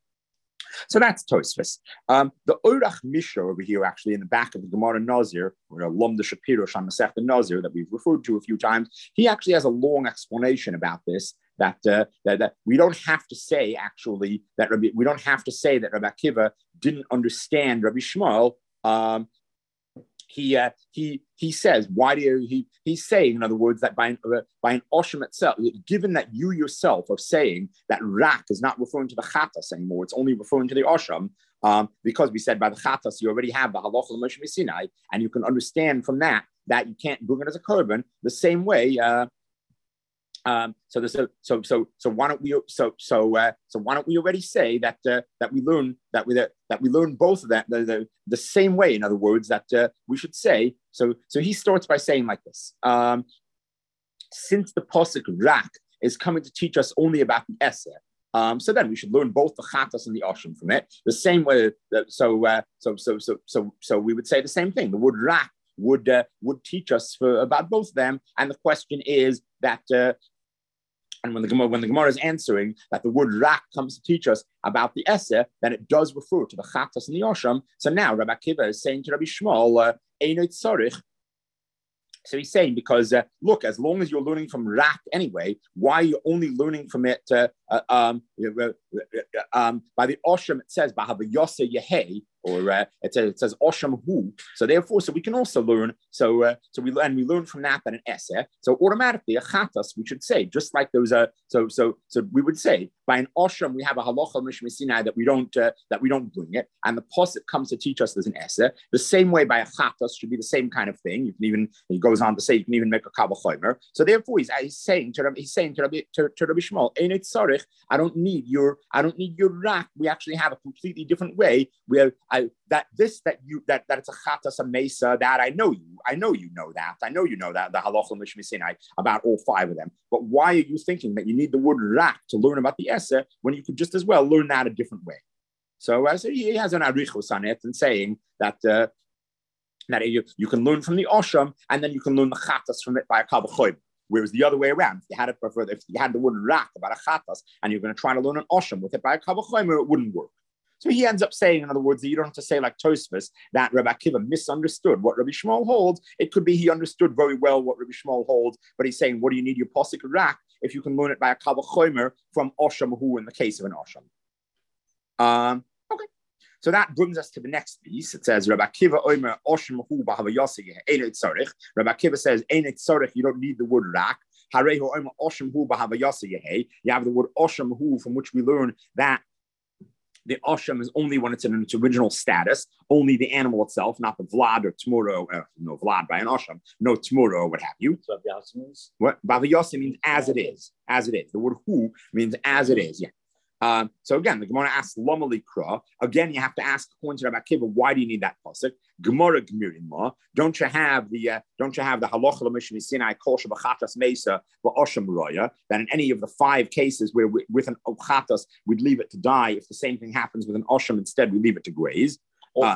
So that's Tosfos. Um, the Orach Misha over here, actually, in the back of the Gemara Nazir, or Lomda Shapiro Sham Masechta Nazir, that we've referred to a few times, he actually has a long explanation about this. That, uh, that that we don't have to say actually that Rabbi, we don't have to say that Rabbi Akiva didn't understand Rabbi Shmuel. Um, He uh, he he says, why do you, he he's saying, in other words, that by an, uh, by an Osham itself, given that you yourself are saying that Rak is not referring to the Chatas anymore, it's only referring to the Osham, um, because we said by the Chatas you already have the Halacha L'Moshe Sinai, and you can understand from that that you can't bring it as a korban. The same way. Uh, Um, so, the, so, so, so, so, why don't we? So, so, uh, so, why don't we already say that uh, that we learn that we that, that we learn both of that the, the, the same way? In other words, that uh, we should say. So, so he starts by saying like this: um, since the pasuk Rak is coming to teach us only about the Eser, um, so then we should learn both the Chatas and the Oshim from it. The same way. That, so, uh, so, so, so, so, so, we would say the same thing. The word Rak would uh, would teach us for, about both of them, and the question is that. Uh, And when the Gemara, when the Gemara is answering that the word Rak comes to teach us about the Eser, then it does refer to the Chatas and the Osham. So now Rabbi Akiva is saying to Rabbi Shmuel, Einot Tzarich. So he's saying, because uh, look, as long as you're learning from Rak anyway, why are you only learning from it? Uh, uh, um, uh, um, by the Osham, it says Bahava Yoseh Yehei, or uh, it says it says Osham Hu. So therefore, so we can also learn. So uh, so we and we learn from that that an Eser. So automatically a Chatas, we should say, just like those. Uh, so so so we would say by an Osham we have a Halacha L'Moshe Sinai that we don't uh, that we don't bring it, and the pasuk comes to teach us there's an Eser. The same way by a Chatas should be the same kind of thing. You can even he goes on to say you can even make a Kavachomer. So therefore he's, he's saying to Rabbi, he's saying to Rabbi to, to Rabbi Shmuel, Einot Tzarich, I don't need your I don't need your Rak. We actually have a completely different way where I that this that you that that it's a Chatas a Mesa, that I know you I know you know that I know you know that the Halacha L'Moshe Sinai about all five of them. But why are you thinking that you need the word Rak to learn about the Eser when you could just as well learn that a different way? So, uh, so he has an arichos on it and saying that uh, that you, you can learn from the Osham and then you can learn the Chatas from it by a Kavachoyim. Whereas the other way around, if you had it preferred, if you had the word Rak about a Chatas and you're going to try to learn an Osham with it by a Kavachoyim, it wouldn't work. So he ends up saying, in other words, that you don't have to say like Tosfos that Rabbi Akiva misunderstood what Rabbi Shmuel holds. It could be he understood very well what Rabbi Shmuel holds, but he's saying, what do you need your posik Rak if you can learn it by a Kavachomer from Osham Hu in the case of an Osham? Um, okay. So that brings us to the next piece. It says, Rabbi Akiva Omer Osham Hu Bahava Yoseh Einot Tzarich. Rabbi Akiva says, Einot Tzarich, you don't need the word Rak. Harehu Omer Osham Hu Bahava Yoseh. You have the word Osham Hu, from which we learn that the Osham is only when it's in its original status, only the animal itself, not the Vlad or Tmuro, uh, no Vlad by an Osham, no Tmuro, what have you. So Bava What Bava Yossi means as it is, as it is. The word Hu means as it is, yeah. Um, so again, the Gemara asks Lama Likra. Again, you have to ask according to Rabbi Akiva, why do you need that pasuk? Gemara Gemirim. Don't you have the uh, don't you have the halacha l'mishmi Sinai kol shebachatas mesa va'osham roya? That in any of the five cases where we, with an ochatas we'd leave it to die, if the same thing happens with an osham instead, we leave it to graze. Uh,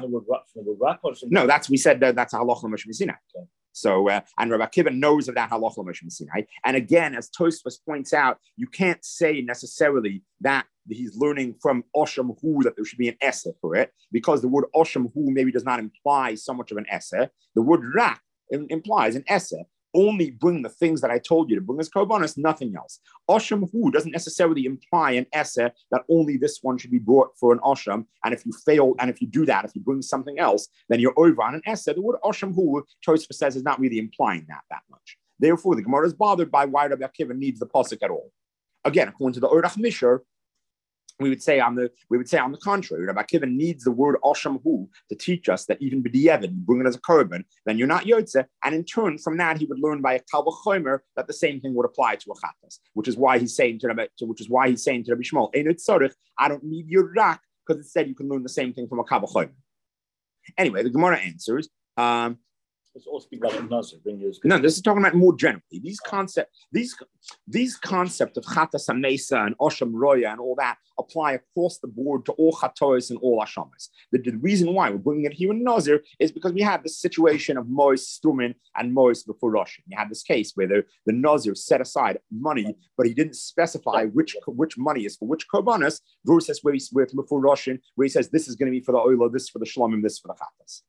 no, that's we said that that's a halacha l'mishmi Sinai. Okay. So, uh, and Rabbi Akiva knows of that halacha l'mishmi Sinai. And again, as Tosfos points out, you can't say necessarily that he's learning from Osham Hu that there should be an Eseh for it, because the word Osham Hu maybe does not imply so much of an Eseh. The word Rak implies an Eseh. Only bring the things that I told you to bring as korbanos, nothing else. Osham Hu doesn't necessarily imply an Eseh that only this one should be brought for an Osham. And if you fail, and if you do that, if you bring something else, then you're over on an Eseh. The word Osham Hu, Tosfos says, is not really implying that that much. Therefore, the Gemara is bothered by why Rabbi Akiva needs the pasuk at all. Again, according to the Orach Mishar, we would say on the we would say on the contrary, Rabbi Akiva needs the word Osham Hu to teach us that even b'di'evid, you bring it as a korban, then you're not yotze, and in turn from that he would learn by a kal v'chomer that the same thing would apply to a chatas, which is why he's saying to Rabbi, which is why he's saying to Rabbi Shmuel, Einot tzorich, I don't need your rak, because it said you can learn the same thing from a kal v'chomer. Anyway, the Gemara answers. Um, all speak about Nazir. No, this is talking about more generally. These concepts, these these concepts of Chatas Hamesa and Osham Roya and all that apply across the board to all Chatois and all Ashamas. The, the reason why we're bringing it here in Nazir is because we have this situation of Mois Stumin and Mois before Russian. You have this case where the, the Nazir set aside money, but he didn't specify which which money is for which Korbanos, versus where he's with before Russian, where he says this is going to be for the Oila, this for the Shlomim, this for the Chatas.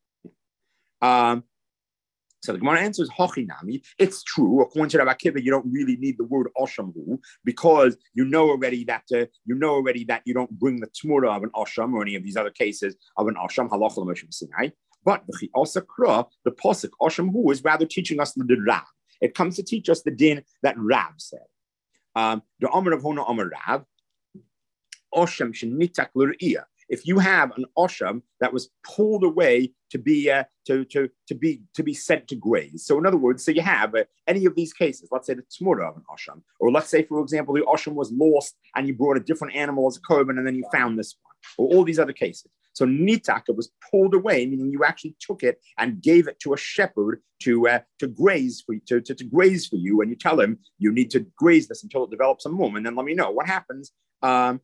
Um, So the Gemara answers, Hochinami. It's true. According to Rabbi Akiva, you don't really need the word Oshamhu, because you know already that uh, you know already that you don't bring the Tmura of an Osham or any of these other cases of an Osham, Halacha l'Moshe Sinai. But the Osakra, the Posuk Oshamhu, is rather teaching us the Rav. It comes to teach us the din that Rav said. Um, the Amar of Hona Amar Rav, Osham shenitak l're'iyah. If you have an osham that was pulled away to be uh, to, to, to be to be sent to graze. So in other words, so you have uh, any of these cases, let's say the tmura of an osham, or let's say, for example, the osham was lost and you brought a different animal as a korban and then you found this one, or all these other cases. So nitak, it was pulled away, meaning you actually took it and gave it to a shepherd to uh, to graze for you, to, to, to graze for you, and you tell him you need to graze this until it develops a mum, and then let me know what happens. Um,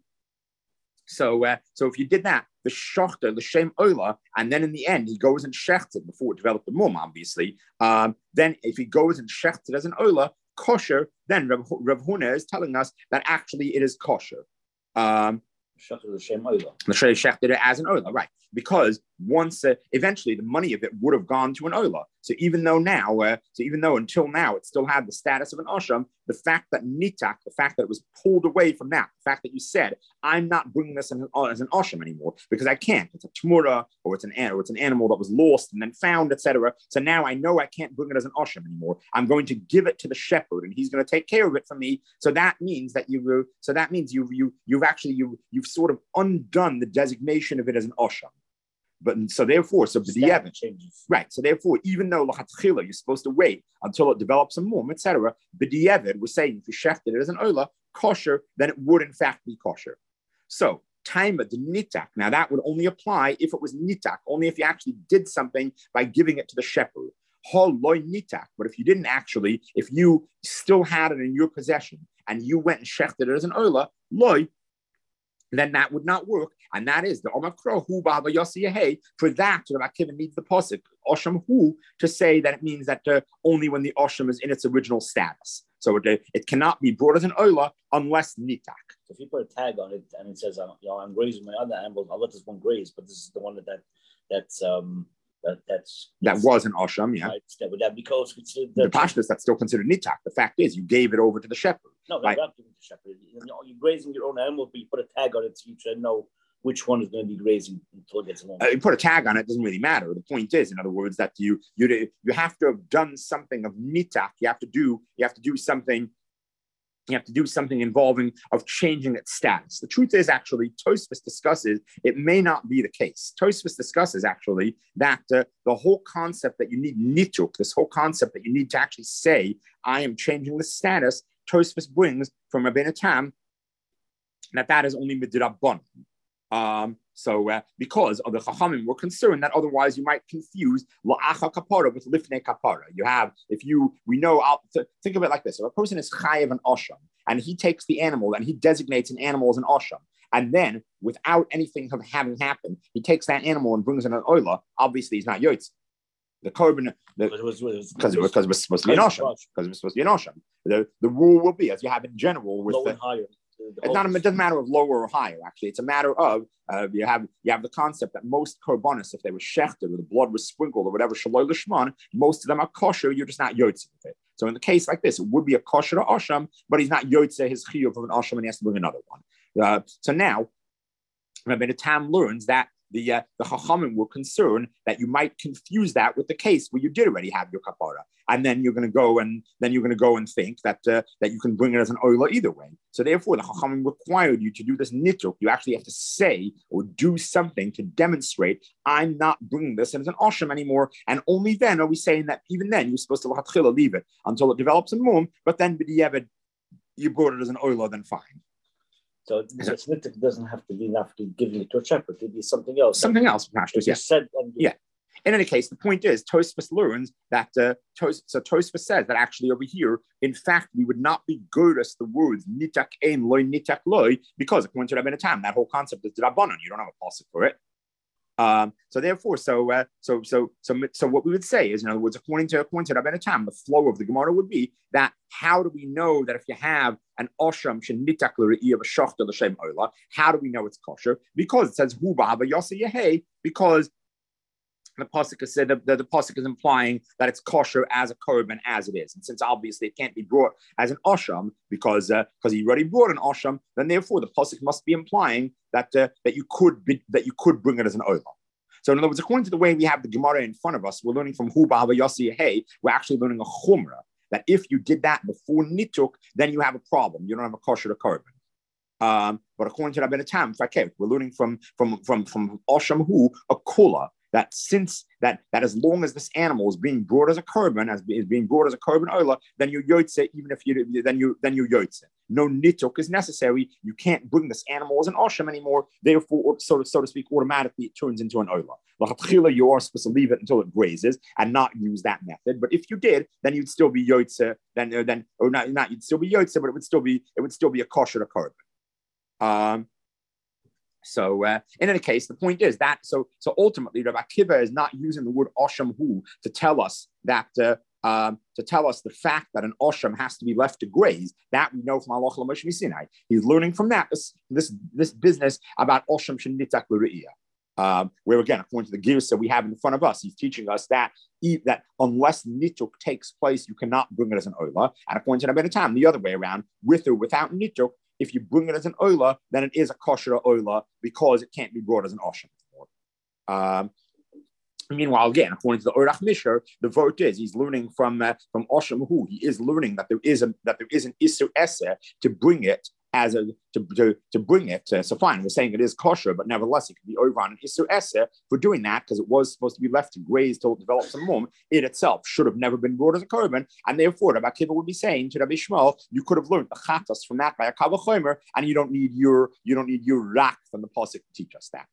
So, uh, so if you did that, the shochter, the shem oila, and then in the end he goes and shechts it before it developed the mum, obviously. Um, then if he goes and shechts it as an oila, kosher, then Rav, Rav Huna is telling us that actually it is kosher. Um, the shem oila. The shem shechted it as an oila, right? Because once, uh, eventually, the money of it would have gone to an oila. So even though now, uh, so even though until now it still had the status of an osham, the fact that nitak, the fact that it was pulled away from that, the fact that you said, I'm not bringing this in, uh, as an osham anymore because I can't. It's a tmura, or it's an or it's an animal that was lost and then found, et cetera. So now I know I can't bring it as an osham anymore. I'm going to give it to the shepherd, and he's going to take care of it for me. So that means that you, so that means you you you've actually you you've sort of undone the designation of it as an osham. But so therefore, so b'di'evid changes, right? So therefore, even though l'chatchila you're supposed to wait until it develops a mum, et cetera, b'di'evid we're saying if you shechted it as an oila kosher, then it would in fact be kosher. So time the nitak. Now that would only apply if it was nitak, only if you actually did something by giving it to the shepherd. Hol loy nitak. But if you didn't actually, if you still had it in your possession and you went and shechted it as an oila loy, then that would not work. And that is the Omakro Hu Baba Yossi. For that, Rabbi Akiva needs the posik Osham Hu to say that it means that uh, only when the Osham is in its original status. So it, it cannot be brought as an Oila unless Nitak. So if you put a tag on it and it says, you know, I'm grazing my other animals, I'll let this one graze, but this is the one that, that that's um that that's that was an Osham, yeah. Right. That would that be considered the Pashtus that's still considered Nitak. The fact is you gave it over to the shepherd. No, right? Not giving it to the shepherd. You know, you're grazing your own animal, but you put a tag on it so you should know which one is going to be grazing until it gets along. Uh, you put a tag on it, doesn't really matter. The point is, in other words, that you you you have to have done something of nitak. You have to do you have to do something. You have to do something involving of changing its status. The truth is, actually, Tosfos discusses it may not be the case. Tosfos discusses actually that uh, the whole concept that you need nituk, this whole concept that you need to actually say, I am changing the status. Tosfos brings from Rabbeinu Tam that that is only midrabban. Um, so uh, because of the Chachamim were concerned that otherwise you might confuse la'acha kapara with lifnei kapara. You have, if you, we know, I'll, th- think of it like this. If a person is chayev an osham, and he takes the animal and he designates an animal as an osham, and then without anything having happened, he takes that animal and brings it an oila, obviously he's not yotz. The korban, because it was because it was supposed to be an osham, because it was supposed to be an osham. The, the rule will be, as you have in general with low the, and higher. It's not. It doesn't matter of lower or higher. Actually, it's a matter of uh, you have you have the concept that most korbanos, if they were shechted or the blood was sprinkled or whatever shaloi l'shman, most of them are kosher. You're just not yotze with it. So in the case like this, it would be a kosher osham, but he's not yotze his chiyuv of an osham, and he has to bring another one. Uh, so now, Rabbi Tam learns that the uh, the Chachamim were concerned that you might confuse that with the case where you did already have your kapara, and then you're going to go and then you're going to go and think that uh, that you can bring it as an oila either way. So therefore, the Chachamim required you to do this nituk. You actually have to say or do something to demonstrate I'm not bringing this as an osham anymore, and only then are we saying that even then you're supposed to l'chatchila leave it until it develops in mum, but then b'diavad you brought it as an oila, then fine. So this nitik doesn't have to be enough to giving it to a shepherd. It could be something else. Something else, Pashtus, yeah. Said and yeah. In any case, the point is, Tosfos learns that, uh, Tos, so Tosfos says that actually over here, in fact, we would not be good as the words nitak ein loy nitak loy, because according to Rabbeinu Tam, that whole concept is drabanan. You don't have a pasuk for it. Um, so therefore, so uh, so so so so what we would say is, in other words, according to according to Rabbeinu Tam, the flow of the Gemara would be that how do we know that if you have an osham shenitak l're'iyah v'shachta l'shem ola, how do we know it's kosher? Because it says hu ba'ava yasa yehei, because the pasuk said the, the, the pasuk is implying that it's kosher as a korban as it is, and since obviously it can't be brought as an osham because because uh, he already brought an osham, then therefore the pasuk must be implying that uh, that you could be, that you could bring it as an oila. So in other words, according to the way we have the Gemara in front of us, we're learning from hu ba'ava yasi hey. We're actually learning a chumrah that if you did that before nituk, then you have a problem. You don't have a kosher to korban. Um, but according to Rabbeinu Tam, we're learning from from from from osham hu a kula. That since that that as long as this animal is being brought as a korban, as is being brought as a korban oila, then you yotze, even if you then you then you yotze. No nituk is necessary. You can't bring this animal as an osham anymore. Therefore, so to so to speak, automatically it turns into an oila. L'chatchila, you are supposed to leave it until it grazes and not use that method. But if you did, then you'd still be yotze. Then uh, then or not not you'd still be yotze, but it would still be it would still be a kosher to korban. Um. So uh, in any case, the point is that so so ultimately, Rabbi Akiva is not using the word osham hu to tell us that uh, um, to tell us the fact that an osham has to be left to graze. That we know from Halacha L'Moshe Sinai. He's learning from that this this, this business about osham shenitak l're'iyah. Um, where again, according to the girsa we have in front of us, he's teaching us that that unless nituk takes place, you cannot bring it as an oila. And according to Rabbeinu Tam, the other way around, with or without nituk, if you bring it as an oila, then it is a kosher oila because it can't be brought as an osham anymore. Um, meanwhile, again, according to the Orach Misher, the vote is he's learning from uh, from osham hu. He is learning that there is a that there is an isur eser to bring it as a to to, to bring it. Uh, so fine, we're saying it is kosher, but nevertheless, it can be over on an isur eser for doing that because it was supposed to be left to graze till it develops some mum. It itself should have never been brought as a korban, and therefore Rabbi Akiva would be saying to Rabbi Shmuel, you could have learned the chatas from that by a kavah chomer, and you don't need your you don't need your rak from the pasuk to teach us that.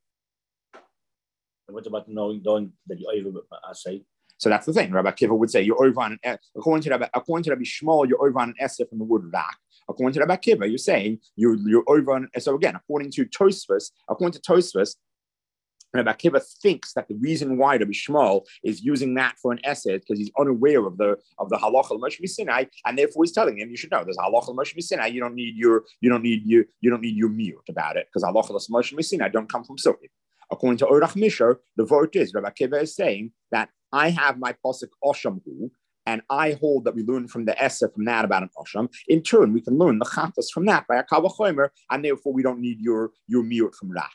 And what about knowing, knowing that you over I say? So that's the thing. Rabbi Akiva would say you're over on an according to Rabbi according to Rabbi Shmuel, you're over on an eser from the word rak. According to Rabbi Akiva, you're saying you're you're over on. So again, according to Tosfos, according to Tosfos, Rabbi Akiva thinks that the reason why Rabbi Shmuel is using that for an essay is because he's unaware of the of the halacha l'Moshe Sinai, and therefore he's telling him you should know there's halacha l'Moshe Sinai. You don't need your you don't need you you don't need your mute about it because halacha l'Moshe Sinai don't come from Sukkot. According to Orach Misher, the vote is Rabbi Akiva is saying that I have my pasuk osham hu, and I hold that we learn from the Esser from that about an osham. In turn, we can learn the chatas from that by a kavah chomer, and therefore we don't need your your miyut from rak.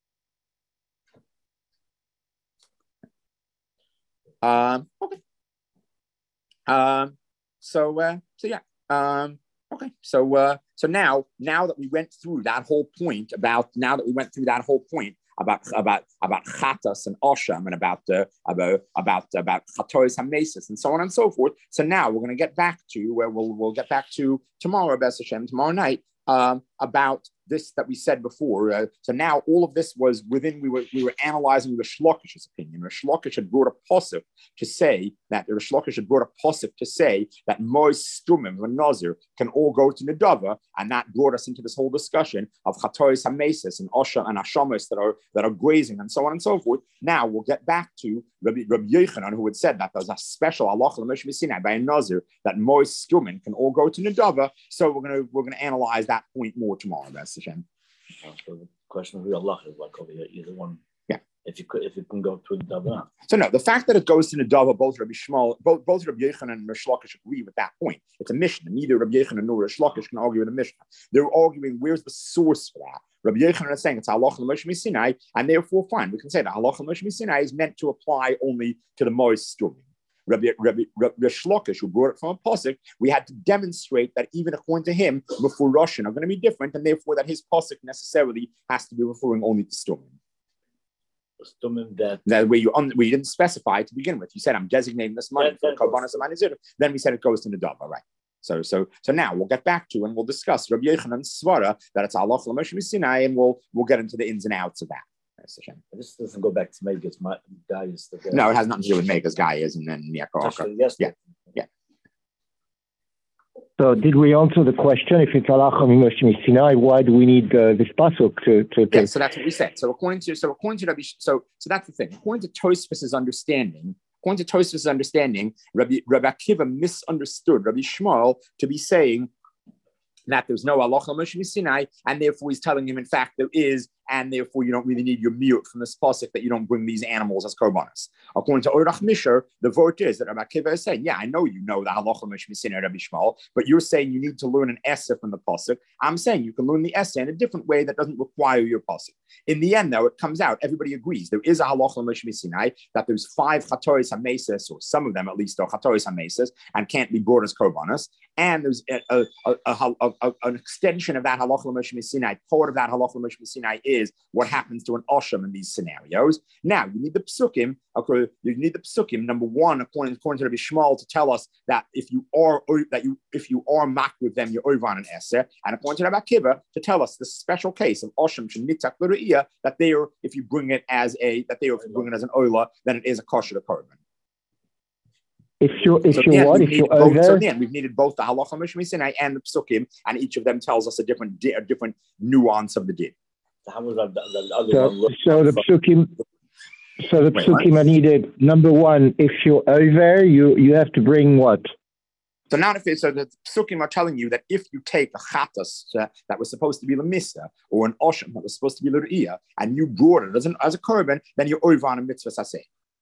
Um, okay. Um, so uh, so yeah. Um, okay. So uh, so now now that we went through that whole point about now that we went through that whole point. About about about chatas and osham and about uh, about about about chatoris hamesis and so on and so forth. So now we're going to get back to where we'll we'll get back to tomorrow, B'ez Hashem, tomorrow night. Um, about this that we said before. Uh, so now all of this was within, we were we were analyzing the Shlokish's opinion. Rish Lakish had brought a posuk to say that, Rish Lakish had brought a posuk to say that Mois Stumim and Nazir can all go to Nedava, and that brought us into this whole discussion of Chatois Hamesis and Osha and Ashamis that are that are grazing and so on and so forth. Now we'll get back to Rabbi, Rabbi Yochanan, who had said that there's a special halacha l'Moshe Sinai by a Nazir that Mois Stumim can all go to Nedava. So we're gonna we're gonna analyze that point more tomorrow. That's Hashem. So the question of who Allah is like over here, either one. Yeah. If you could, if it can go to the Dava. So no, the fact that it goes to the Dava, both Rabbi Shmuel, both both Rabbi Yochanan and Rish Lakish agree with that point. It's a Mishnah. Neither Rabbi Yochanan nor Rish Lakish can argue with a Mishnah. They're arguing where's the source for that. Rabbi Yochanan is saying it's halacha l'Moshe Sinai, and therefore fine, we can say that halacha l'Moshe Sinai is meant to apply only to the Mois Stumim. Rabbi, Rabbi, Rabbi Shlokish, who brought it from a pasuk, we had to demonstrate that even according to him, Mefurashin are going to be different, and therefore that his pasuk necessarily has to be referring only to Stumim. Stumim that that where you un, where you didn't specify to begin with. You said I'm designating this money that, for Karbanas and Manizir. Then we said it goes to Nedava, right? So so so now we'll get back to and we'll discuss Rabbi Yochanan's svara that it's Allah l'Moshe Sinai, and we'll we'll get into the ins and outs of that. This doesn't go back to Megas Gaius. No, it has nothing to do with Megas Gaius and then Yaakov. Yes. Yeah, yeah. So did we answer the question? If it's halacha l'Moshe Sinai, why do we need uh, this pasuk to, to? Yeah, so that's what we said. So according to so according to Rabbi, so so that's the thing. According to Tosfos's understanding, according to Tosfos's understanding, Rabbi Rabbi Akiva misunderstood Rabbi Shmuel to be saying that there's no halacha l'Moshe Sinai, and therefore he's telling him, in fact, there is, and therefore you don't really need your mute from this pasuk that you don't bring these animals as korbanos. According to Orach Misher, the vote is that Rabbi Akiva is saying, yeah, I know you know the halacha l'Moshe Sinai, Rabbi Shmuel, but you're saying you need to learn an essay from the pasuk. I'm saying you can learn the essay in a different way that doesn't require your pasuk. In the end, though, it comes out, everybody agrees there is a halacha l'Moshe Sinai, that there's five chatoris hameses, or some of them at least are chatoris hameses, and can't be brought as korbanos. And there's a, a, a, a, a, a, an extension of that halacha l'Moshe Sinai. Part of that halacha l'Moshe Sinai is what happens to an osham in these scenarios. Now, you need the psukim. Okay, you need the psukim. Number one, according, according to Rabbi Shmuel, to tell us that if you are that you if you are mak with them, you're over on an eser. And according to Rabbi Akiva, to tell us the special case of osham shenitzak l're'iyah, that they are, if you bring it as a that they are, if you bring it as an oila, then it is a kosher to korban. If you if so you want, if you over, so in the end, we've needed both the halacha l'Moshe Sinai and the psukim, and each of them tells us a different a different nuance of the din. How was that, the other so, one? So the psukim, so the Wait, psukim are needed. Number one, if you're over, you you have to bring what? So now, if it's so, the psukim are telling you that if you take a chatas uh, that was supposed to be lemisa or an osham that was supposed to be l're'iyah, and you brought it as an as a korban, then you're over on a mitzvah saseh.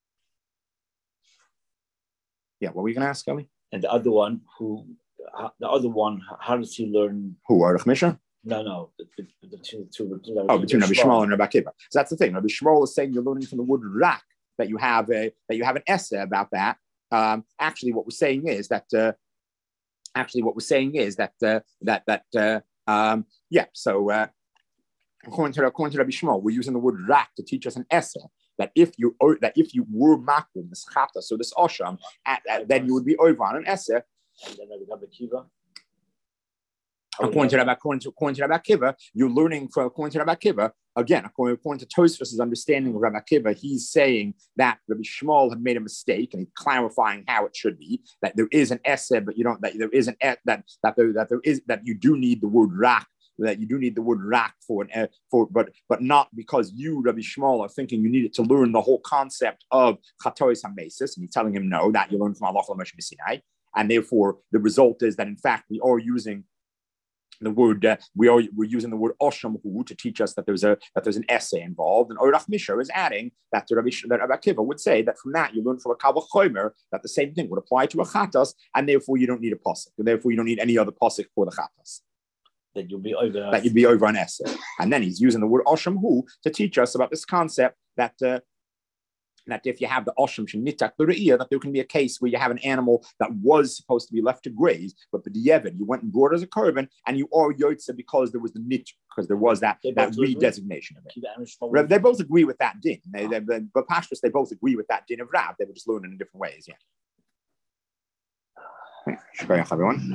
Yeah, what were you going to ask, Kelly? And the other one, who, the other one, how does he learn? Who, Orach Misha? No, no, the, the, the two, two, two, oh, between Rabbi Shmuel and Rabbi Akiva. So that's the thing. Rabbi Shmuel is saying you're learning from the word rak, that you have a that you have an essay about that. Um, actually, what we're saying is that uh, actually what we're saying is that uh, that that uh, um, yeah. So uh, according to according to Rabbi Shmuel, we're using the word rak to teach us an essay. That if you that if you were making this chata, so this osham, at, at, then you would be over on an eser. And then Rabbi Akiva. According to Rabbi, according to according to Rabbi Akiva, you're learning from according to Rabbi Akiva. Again, according, according to Tosfos's understanding of Rabbi Akiva, he's saying that Rabbi Shmuel had made a mistake, and he's clarifying how it should be. That there is an eser, but you don't. That there is an that that there that there is that you do need the word rak. That you do need the word rak for an uh, for, but but not because you, Rabbi Shmuel, are thinking you need it to learn the whole concept of chatois hamesis, and you're telling him no, that you learn from halacha l'Moshe Sinai, and therefore the result is that in fact we are using the word uh, we are we're using the word osham hu to teach us that there's a that there's an essay involved, and Orach Misher is adding that to Rabbi that Rabbi Akiva would say that from that you learn from a kavach chomer that the same thing would apply to a chatas, and therefore you don't need a pasuk, and therefore you don't need any other pasuk for the chatas. That you'll be over. That you'd be over an essay, and then he's using the word osham hu to teach us about this concept that uh, that if you have the osham shenitak l're'iyah, that there can be a case where you have an animal that was supposed to be left to graze, but the di'evid you went and brought it as a korban, and you are yotze because there was the nit, because there was that that redesignation of it. They both agree with that din. They, they, but pashtus, they both agree with that din of Rav. They were just learning in different ways. Yeah. Shkoyach, everyone.